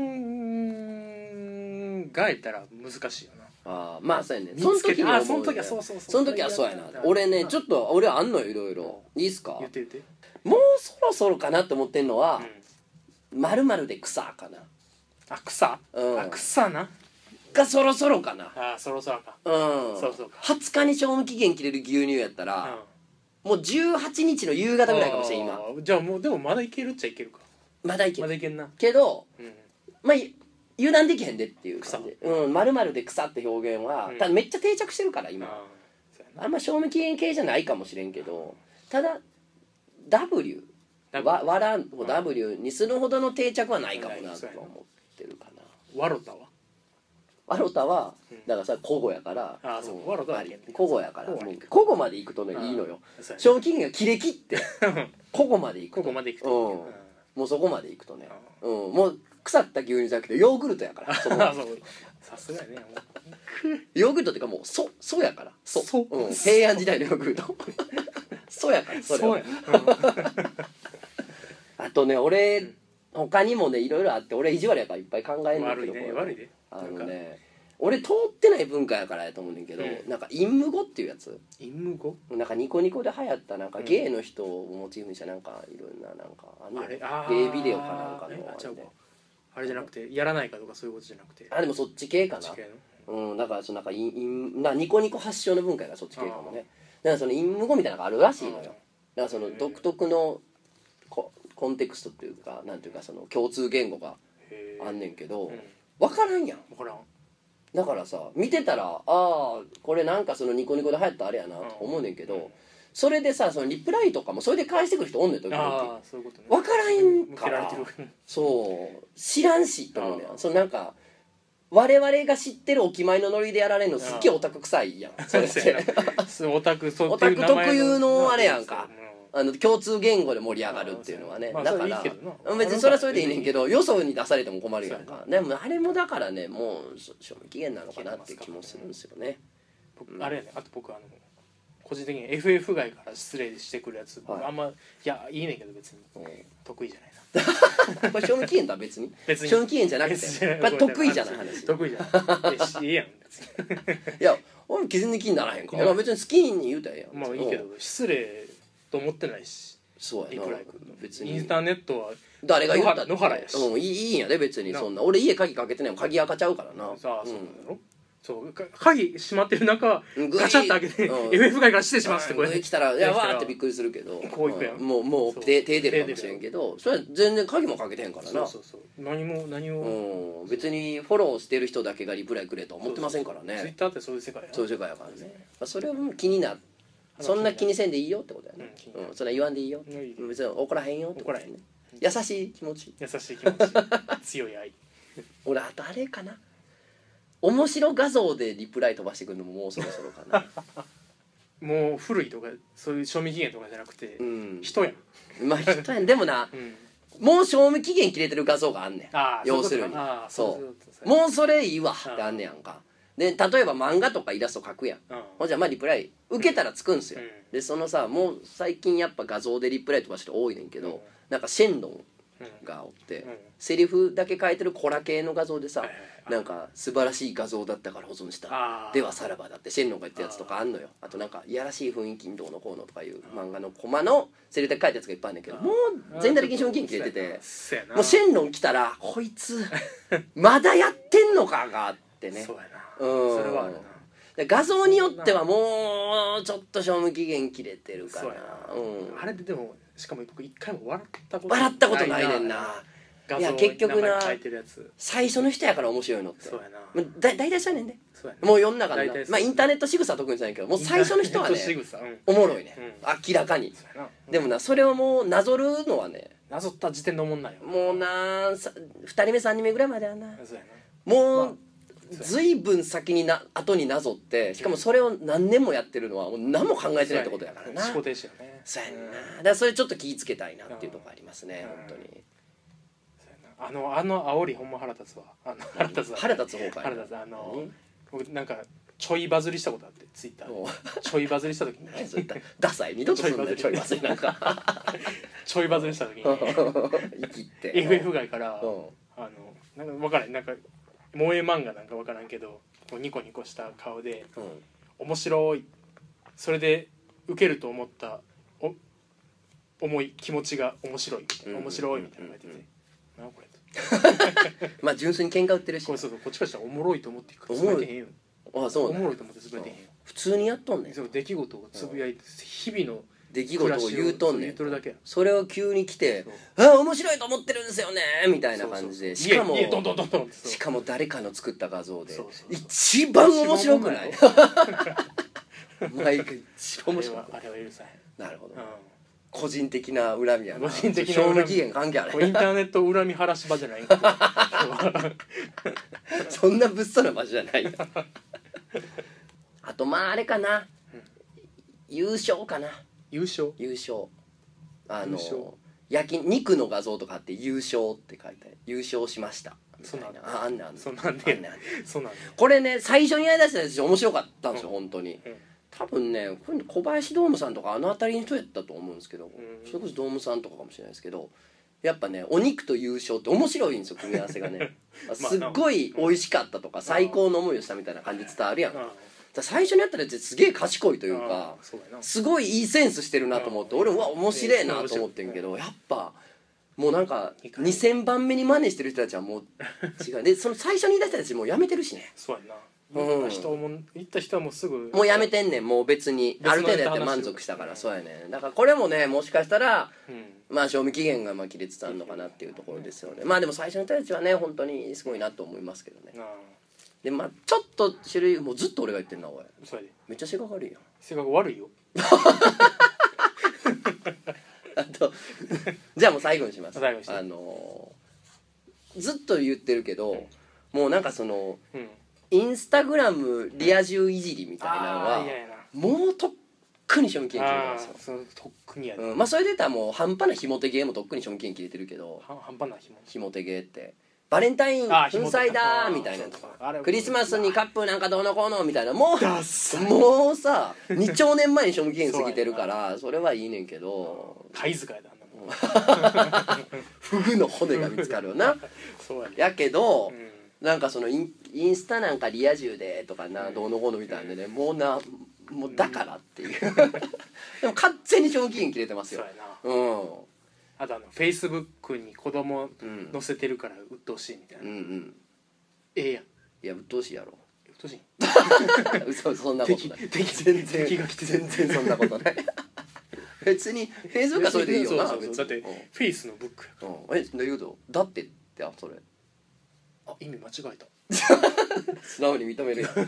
えたら難しいよなあーまあそうやね見そのつけてあ時に思うねその時はそうそうそうその時はそうやな俺ねちょっと俺あんのよいろいろいいっすか言って言ってもうそろそろかなって思ってんのはうんまるまるで草かなあ草うんあ草ながそろそろかなあそろそろかうんそうそうかはつかに賞味期限切れる牛乳やったらもうじゅうはちにちの夕方ぐらいかもしれん今あーじゃあもうでもまだいけるっちゃいけるかまだいけるまだいけんなけどうんまあい油断できへんでっていう感じうんまるまるで草って表現はうんただめっちゃ定着してるから今あーそうやなあんま賞味期限系じゃないかもしれんけどただ W わわらんを W にするほどの定着はないかもなとは思ってるかなワロタはワロタはうんだからさ古語やからあーそううんワロタはいけんね古語やから古語はいけんもう古語まで行くとねいいのよそうやな賞味期限が切れ切って古語まで行くことこまでいくとうんうんもうそこまで行くとねうんもう腐った牛乳じゃなくてヨーグルトやからそこあそうさすがやねもヨーグルトっていうかもうそそやからそそうん、平安時代のヨーグルトそやからうそれはそうやなあとね俺他にもねいろいろあって俺意地悪やからいっぱい考えんねんけ悪いどこれね悪いであなんかのね俺通ってない文化やからやと思うねんけど、 うんなんか陰夢語っていうやつインム語なんかニコニコで流行ったなんかうんゲイの人をモチーフにしたなんかいろんななんかあんのあれあーゲイビデオかなんかえのあれであちゃうかあれじゃなくてやらないかとかそういうことじゃなくてあでもそっち系かな地形うんだからそのなんかインインなニコニコ発祥の文化がそっち系かもねだからその陰夢語みたいなのがあるらしいのよ、 らその独特のココンテクストっていうかなんていうかその共通言語があんねんけど、 うん分からんやん。 分からん。 だからさ見てたらああこれなんかそのニコニコで流行ったあれやなと思うねんけど、 うん、 それでさそのリプライとかもそれで返してくる人おんねん時々。 ああそういうことね。 分からんか向けられらてるそう知らんしと思うねん。 あーそのなんか我々が知ってるお決まりのノリでやられるのすっげえオタク臭いやんそれってそうオタクそうオタク特有のあれやんか、あの共通言語で盛り上がるっていうのはね、 まあだからそれいいけどな別にそれはそれでいいねんけどよそに出されても困るやんそうやか。でもあれもだからねもう賞味期限なのかなって気もするんですよね。 僕あれやね、あと僕あの個人的に エフエフ 外から失礼してくるやつ、 はいあんまいやいいねんけど別にうん得意じゃないな。 これ賞味期限とは別に別に賞味期限じゃなくて別にこれ得意じゃない話。 得意じゃないえしいいやん別にいや俺傷に気にならへんから、 いやまあ別に好きに言うたらええやん。 まあいいけどうん失礼と思ってないしそうやなリプライ来るの別にインターネットは誰が言ったって野原やしうん、いいいいんやで別になそんな俺家鍵かけてないもん鍵開かちゃうからな。 さあそううんなんだろ、そうか鍵閉まってる中うんグイガチャッと開けてうんエフエフ 外から失礼しますってこれこれ来たらいや来たらわーってびっくりするけどこういくやんんもうもうそう手手出るかもしれんけどそれは全然鍵もかけてへんからな。 そうそうそう何も何を、 うん、別にフォローしてる人だけがリプライくれとは思ってませんからツイッね。 ターってそういう世界やなそういう世界やからね、まあ、それはもう気になそんな気にせんでいいよってことやね。 うんうん、それは言わんでいいよ、 うんいい別に怒らへんよってことやね怒らへん。 優しい気持ち。 優しい気持ち強い愛俺あとあれかな面白画像でリプライ飛ばしてくるのももうそろそろかなもう古いとかそういう賞味期限とかじゃなくて、 うん人やん、 まあ人やんでもなうん、 もう賞味期限切れてる画像があんねん。 ああ要するにああそうそういうことそうもうそれいいわってあんねやんか。で例えば漫画とかイラスト描くやん。 うんほんじゃまあリプライ受けたらつくんすよ、 うんでそのさもう最近やっぱ画像でリプライ飛ばしてる人多いねんけど、 うんなんかシェンロンうんがおって、 うんセリフだけ書いてるコラ系の画像でさ、 はいはいはいなんか素晴らしい画像だったから保存したあーではさらばだってシェンロンが言ったやつとかあんのよ。あとなんかいやらしい雰囲気にどうのこうのとかいう漫画のコマのセリフだけ書いたやつがいっぱいあるんだけど、もう全体的に賞味期限切れてて、 そうやなもうシェンロン来たらこいつまだやってんのかがあってね。 そうやなうんそれはあるなで画像によってはもうちょっと賞味期限切れてるかそうやな。 な、 うん、 あれででもしかも僕一回も笑ったこと笑ったことないねんな。いや画像結局な名前書いてるやつ最初の人やから面白いのってそうやなまあだ大体そうやねんで、 そうやなもう世の中のな大体そうまあインターネット仕草は特にそうやねんけどもう最初の人はねインターネット仕草うんおもろいね、 う明らかに。 そうやなでもなそれをもうなぞるのはねなぞった時点でおもんないよもうなさふたりめさんにんめぐらいまではなそうやもう、 まあずいぶん先にな後になぞってしかもそれを何年もやってるのはもう何も考えてないってことやからな。 思考停止よねそうやんな、 うんだからそれちょっと気ぃつけたいなっていうところありますね、 うん本当に。 そうやなあのあの煽りほんま腹立つわあの腹立つわ腹立つ方かい腹立つあの何僕なんかちょいバズりしたことあってツイッターおうでちょいバズりした時に何それダダサい二度とすんなよちょい忘れなんかちょいバズりした時に生きってエフエフ 外からあうんのなんか分からんなんか萌え漫画なんか分からんけどこうニコニコした顔でうん面白いそれで受けると思ったお思い気持ちが面白いみたいなうん面白いみたいなのが言ってうんてなんこれとまあ純粋に喧嘩売ってるしこれそうそうこっちからしたらおもろいと思っておもろいつぶやいてへんよあそうなんおもろいと思ってつぶやいてへんよ普通にやっとんねん。 そう出来事をつぶやいて日々の出来事を言うとんね言うんとるだけやそれを急に来てそう 「あ面白いと思ってるんですよね」みたいな感じでしかも家家どんどんどんどんってそうしかも誰かの作った画像でそうそうそう一番面白くない毎回一番面あれ白はあれは許さへんいなるほどう個人的な恨みやな個人的な恨み賞味期限関係あんこれイれンターネット恨み晴らし場じゃないんかそんな物騒な場所じゃないよあとまああれかな優勝かな優勝優勝あの優勝焼き肉の画像とかあって優勝って書いて優勝しましたみたいそうなんだああんねんあんねんそうなんであんねんあんねんそうなんだこれね最初にやりだしたやつ面白かったんですよ、 うん本当にうん多分ねこれ小林ドームさんとかあの辺りの人やったと思うんですけど、 んそれこそドームさんとかかもしれないですけどやっぱねお肉と優勝って面白いんですよ組み合わせがねすっごい美味しかったとか最高の思いをしたみたいな感じ伝わるやん、だかあら最初にやったらすげえ賢いというかあそうやなすごいいいセンスしてるなと思って俺うわ面白いなと思ってんけどやっぱもうなんかにせんばんめに真似してる人たちはもう違うで、その最初に出した人たちもうやめてるしね。 そうやな。 うん行った人も行った人はもうすぐもうやめてんねん。もう別にある程度やって満足したから。そうやね。だからこれもね、もしかしたら、うん、まあ賞味期限がまあ切れつつあるのかなっていうところですよね。まあでも最初の人たちはね本当にすごいなと思いますけどね。でまあちょっと種類もうずっと俺が言ってんなおい。 そうやで。 めっちゃ性格悪いやん。 性格悪いよ。 あとじゃあもう最後にします。 最後にして。 あのー、ずっと言ってるけど、うん、もうなんかその、うん、インスタグラムリア充いじりみたいなのは、うん、もうとっくに賞味期限切れてますよ。 とっくにやね、 うん、まあそれで言ったらもう半端なひも手ゲーもとっくに賞味期限切れてるけど、 半端なひもひも手ゲーってバレンタイン粉砕だーみたいなとかクリスマスにカップなんかどうのこうのみたいなもうもうさにちょうねんまえに賞味期限過ぎてるからそれはいいねんけど貝塚やだフグの骨が見つかるよなそうやね。 やけど、うん、なんかそのイン、インスタなんかリア充でとかな、うん、どうのこうのみたいなね、もうなもうだからっていう、うん、でも完全に賞味期限切れてますよ。そうやな。うん。 あとあのフェイスブックに子供載せてるから鬱陶しいみたいな、うんうん、ええやん。 いや鬱陶しいやろ。 鬱陶しい嘘そんなことない全然敵が来て全然そんなことない別にフェイスブックはそれでいいよな。 そうそうそうだって、うん、フェイスのブック、 うん、えどういうことだってってあそれあ意味間違えた素直に認めるやん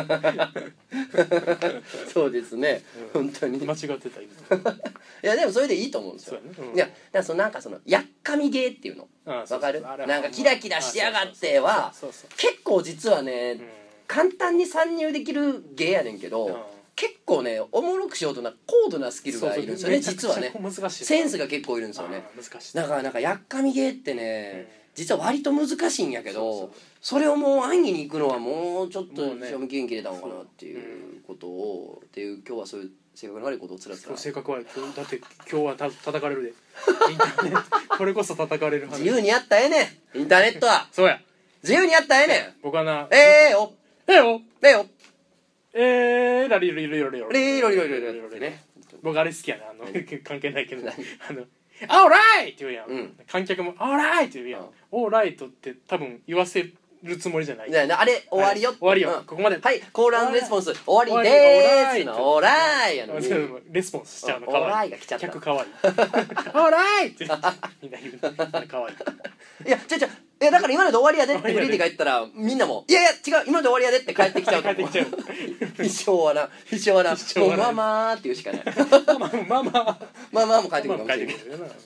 そうですね、うん、本当に間違ってた今いやでもそれでいいと思うんですよ、ねうん、いやだからそのなんかそのやっかみゲーっていうのわかるなんかキラキラしやがっては結構実はね、うん、簡単に参入できるゲーやねんけど、うん結構ねおもろくしようとな高度なスキルがいるんですよね。実はねセンスが結構いるんですよね。だからなんかやっかみゲーってね、うん、実は割と難しいんやけどそうそうそれをもう安易に行くのはもうちょっと賞味期限切れたのかなっていうことを、うん、っていう今日はそういう性格の悪いことをつらつら性格悪いだって今日はた叩かれるでインターネットこれこそ叩かれる話自由にやったらええねんインターネットはそうや自由にやったらええねん僕はなええよええよええよえーラリロリロリロリロリロリロリロリロってね僕あれ好きやなあの関係ないけどあのオーライって言うやん、うん、観客もオーライって言うやん、うん、オーライトって多分言わせるつもりじゃないあれ終わりよ、 はい、終わりよ、うん、ここまではいコール&レスポンス終わりでーすのオーライやのにレスポンスしちゃうのオーライが来ちゃった客かわいいオーライってみんな言うかわいいいやちょちょいやだから今ので終わりやでってフリーで帰ったらみんなもいやいや違う今ので終わりやでって帰ってきちゃう帰ってきちゃう一生はな一生はなもうママーって言うしかないママママママも帰ってくるかもしれない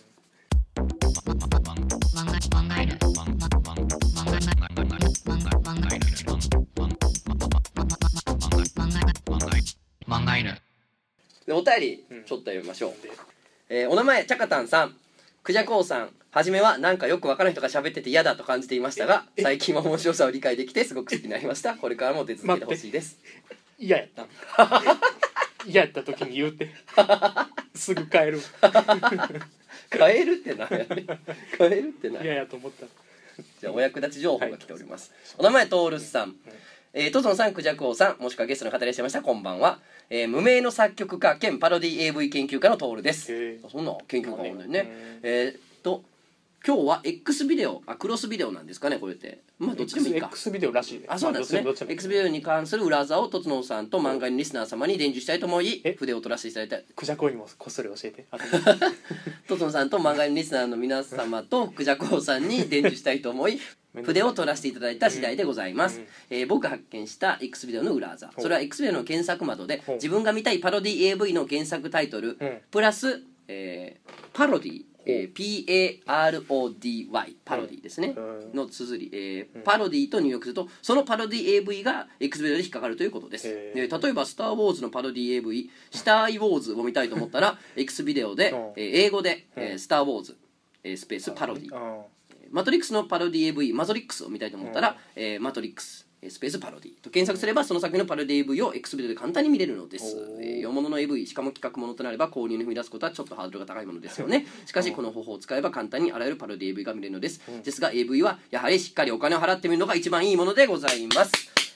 でお便りちょっと読みましょう、うんえー、お名前ちゃかたんさんクジャコウさん初めはなんかよくわからん人が喋ってて嫌だと感じていましたが最近は面白さを理解できてすごく好きになりましたこれからも出続けてほしいです嫌やった嫌やった時に言うてすぐ帰る帰るってなんやね帰るってなんや嫌やと思ったじゃあお役立ち情報が来ております、はい、お名前トールスさん、うんえー、トゾンさんクジャコウさんもしくはゲストの方いらっしゃいましたこんばんは、えー、無名の作曲家兼パロディ エーブイ 研究家のトールです。そんな研究家おんねんね。えー、っと今日は X ビデオあクロスビデオなんですかねこれってまあどっちでもいいか X ビデオらしいあそうなんですね X ビデオに関する裏技をとつのさんと漫画のリスナー様に伝授したいと思い筆を取らせていただいたクジャコウにもこっそり教えてとつのさんと漫画のリスナーの皆様とクジャコウさんに伝授したいと思い筆を取らせていただいた次第でございます、うんえー、僕が発見した X ビデオの裏技それは X ビデオの検索窓で自分が見たいパロディ エーブイ の検索タイトルプラス、えー、パロディえー、ピー エー アール オー ディー ワイ パロディですね、うん、の綴り、えー、パロディと入力するとそのパロディ エーブイ が X ビデオで引っかかるということです、えー、例えばスター・ウォーズのパロディ エーブイスター・ウォーズを見たいと思ったらX ビデオで、えー、英語で、えー、スター・ウォーズ、えー、スペースパロディマトリックスのパロディ エーブイ マトリックスを見たいと思ったら、えー、マトリックススペースパロディと検索すればその作品のパロディ エーブイ を X ビデオで簡単に見れるのです、えー、洋物の エーブイ しかも企画ものとなれば購入に踏み出すことはちょっとハードルが高いものですよねしかしこの方法を使えば簡単にあらゆるパロディ エーブイ が見れるのです、うん、ですが エーブイ はやはりしっかりお金を払ってみるのが一番いいものでございます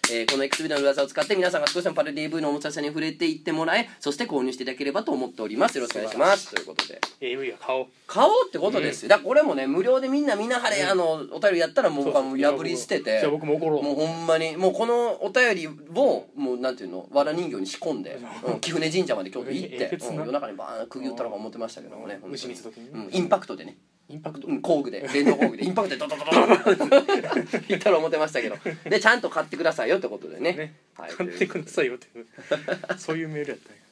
えー、この エックスビー の裏技を使って皆さんが少しでもパル ディーブイ のおもちゃさに触れていってもらえ、そして購入していただければと思っております。よろしくお願いします。ということでエーブイ は買おう買おうってことですよ、うん、だからこれもね無料でみんなみんなはれ、うん、あのお便りやったらもう僕はもう破り捨てて、 じゃあ僕も怒ろう。 もうほんまにもうこのお便りをもうなんていうのわら人形に仕込んで、うん、貴船神社まで京都行って、うん、夜中にバーン釘打ったのか思ってましたけどもね、 虫につ時に、 うん、インパクトでねインパクト、 うん、工具で電動工具でインパクトでドドドドドド言ったら思ってましたけどでちゃんと買ってくださいよってことでね、ね、 はい、買ってくださいよってそういうメールやったんや。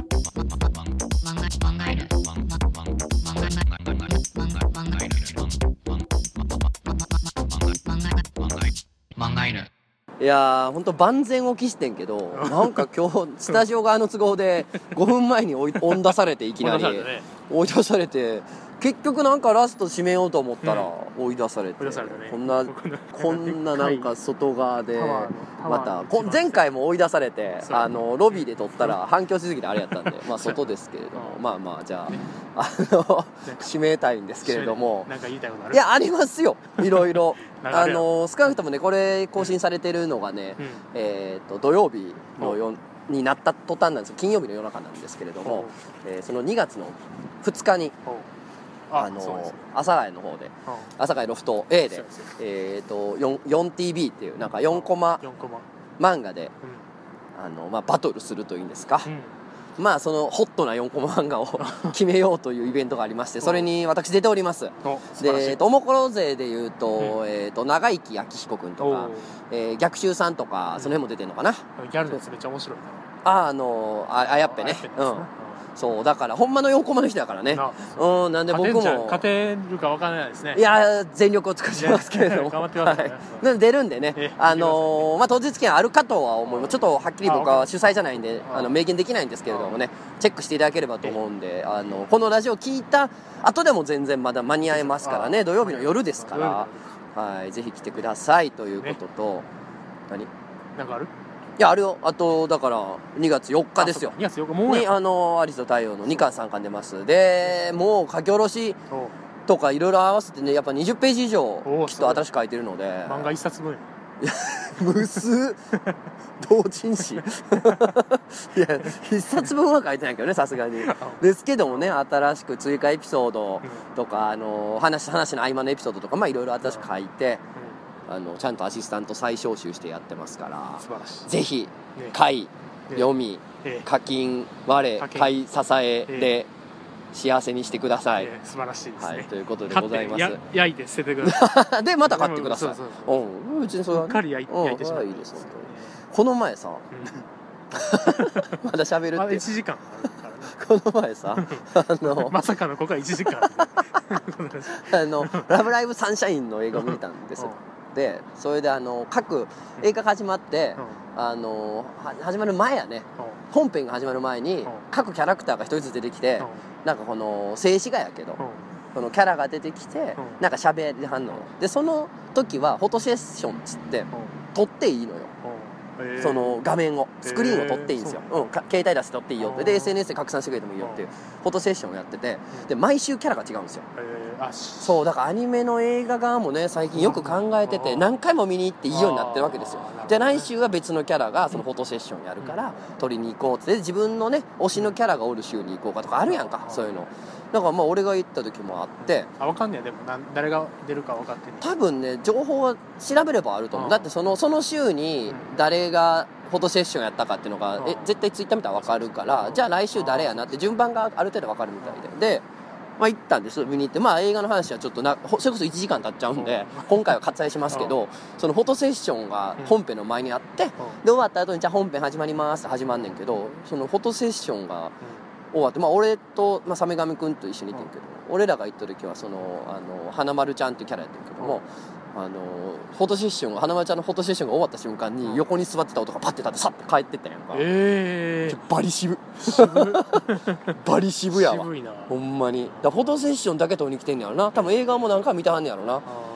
いやーほんと万全を期してんけどなんか今日スタジオ側の都合でごふんまえに追い追い出されていきなり追い出されて結局なんかラスト締めようと思ったら追い出されて、うんね、こんなこんななんか外側でまた前回も追い出されてあのロビーで撮ったら反響しすぎてあれやったんでまあ外ですけれどもまあまあじゃああの締めたいんですけれどもなんか言いたいことある？ いやありますよいろいろあの少なくともねこれ更新されてるのがね、うん、えー、と土曜日のよになった途端なんですよ。金曜日の夜中なんですけれども、えー、そのにがつのふつかにあの阿佐ヶ谷の方で阿佐ヶ谷ロフト A で、えー、と よん, よんティービー っていうなんかよんコマ漫画で、うん、あのまあ、バトルするというんですか、うん、まあそのホットなよんコマ漫画を決めようというイベントがありましてそれに私出ております。でおもころ勢でいうと、うん、えー、と長生き昭彦君とか、えー、逆襲さんとか、うん、その辺も出てるのかな。ギャルのやつめっちゃ面白いな。 ああのああやっぺね、うん、そうだからほんまのよんコマの人だからね。うん、なんで僕も勝てるか分からないですね。 いや全力を尽くしますけれども頑張ってますね、 はい、出るんでね、あのー、まあ当日券あるかとは思います。ちょっとはっきり僕は主催じゃないんであの明言できないんですけれどもねチェックしていただければと思うんであのこのラジオ聞いた後でも全然まだ間に合いますからね。土曜日の夜ですから、はい、ぜひ来てくださいということと、何なんかある？ いやあるよ。あとだからにがつよっかですよ。 にがつよっかもうにあのアリスと太陽のにかんさんかん出ます。でもう書き下ろしとかいろいろ合わせてねやっぱにじゅっページ以上きっと新しく書いてるので漫画いっさつぶんむす同人誌いやいっさつぶんは書いてないけどねさすがにですけどもね新しく追加エピソードとかあの話話の合間のエピソードとかまあいろいろ新しく書いてあのちゃんとアシスタント再招集してやってますから素晴らしい。 ぜひ買い、ね、読み、ね、課金我買い支えで幸せにしてください、 ね、素晴らしいですね、 はい、ということでございます。 や焼いて捨ててくださいでまた買ってください。そうそうそう、うん、別にそれは、ね、 うっかり焼いて、うん、焼いてしまう。いいですこの前さまだ喋るってまだいちじかんあるからねこの前さあのまさかのここはいちじかんあのラブライブサンシャインの映画を見たんですよ。でそれであの各映画が始まって、うん、あの始まる前やね、うん、本編が始まる前に、うん、各キャラクターが一人ずつ出てきて、うん、なんかこの静止画やけど、うん、このキャラが出てきて、うん、なんか喋りはんのでその時はフォトセッションっつって、うん、撮っていいのよ、うん、その画面をスクリーンを撮っていいんですよ、えーうん、携帯出して撮っていいよってで エスエヌエス で拡散してくれてもいいよっていうフォトセッションをやっててで毎週キャラが違うんですよ、えーそうだからアニメの映画側もね最近よく考えてて何回も見に行っていいようになってるわけですよ。で来週は別のキャラがそのフォトセッションやるから撮りに行こうって自分のね推しのキャラがおる週に行こうかとかあるやんかそういうの。だからまあ俺が行った時もあってあ分かんねえでもな誰が出るか分かってんの多分ね情報は調べればあると思う。だってそのその週に誰がフォトセッションやったかっていうのがえ絶対ツイッター見たら分かるからじゃあ来週誰やなって順番がある程度分かるみたいででまあ、行ったんです見に行って、まあ、映画の話はちょっとなそれこそいちじかん経っちゃうんで今回は割愛しますけどそのフォトセッションが本編の前にあってで終わった後にじゃあ本編始まりますって始まんねんけどそのフォトセッションが終わって、まあ、俺と、まあ、サメガミ君と一緒に行ってんけど俺らが行った時はそのあの花丸ちゃんっていうキャラやってんけどもあのフォトセッション花丸ちゃんのフォトセッションが終わった瞬間に横に座ってた男がパッて立ってさって帰ってったやんか、えー、バリ渋バリ渋やわ渋いなほんまにだフォトセッションだけ撮りに来てんねやろな多分映画も何回見たはんねやろな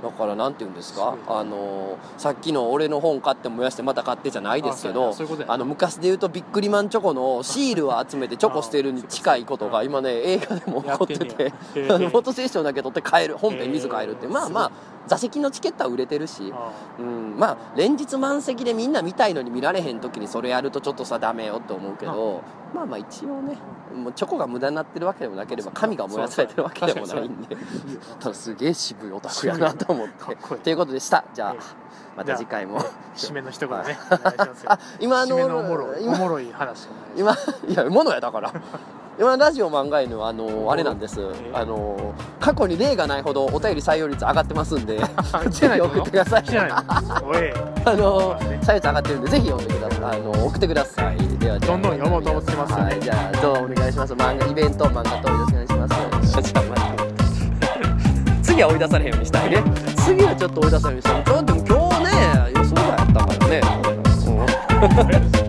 だからなんていうんですか、あのさっきの俺の本買って燃やしてまた買ってじゃないですけど、 あ、そういうことやな。 あの昔で言うとビックリマンチョコのシールを集めてチョコ捨てるに近いことが今ね映画でも起こってて、 やってんねやあのフォトセッションだけ取って帰る、本編見ず帰るって、まあまあ座席のチケットは売れてるし、 あうん、まあ連日満席でみんな見たいのに見られへん時にそれやるとちょっとさダメよって思うけど、まあまあ一応ね、もうチョコが無駄になってるわけでもなければ神が燃やされてるわけでもないんで、ただすげえ渋いオタクやなと思ってかっこいいということでした。じゃあええまた次回も締めの一言ねお願いしますよ。 あ今あの締めのおもろいお今もろい話お願いします。 今いやものやだから今ラジオ漫画犬はあのあれなんです、あの過去に例がないほどお便り採用率上がってますんでぜひ送ってください。 来てないのおいあの採用率上がってるんでぜひ読んでください、あの送ってください。ではどんどん読もうと思ってますよね。 はい、じゃあどうもお願いします。漫画イベント漫画とよろしくお願いします。じゃあまた次は追い出されへんようにしたいね。次はちょっと追い出されへんようにしたい。ちょっとでも今日ね予想外やったからね、うん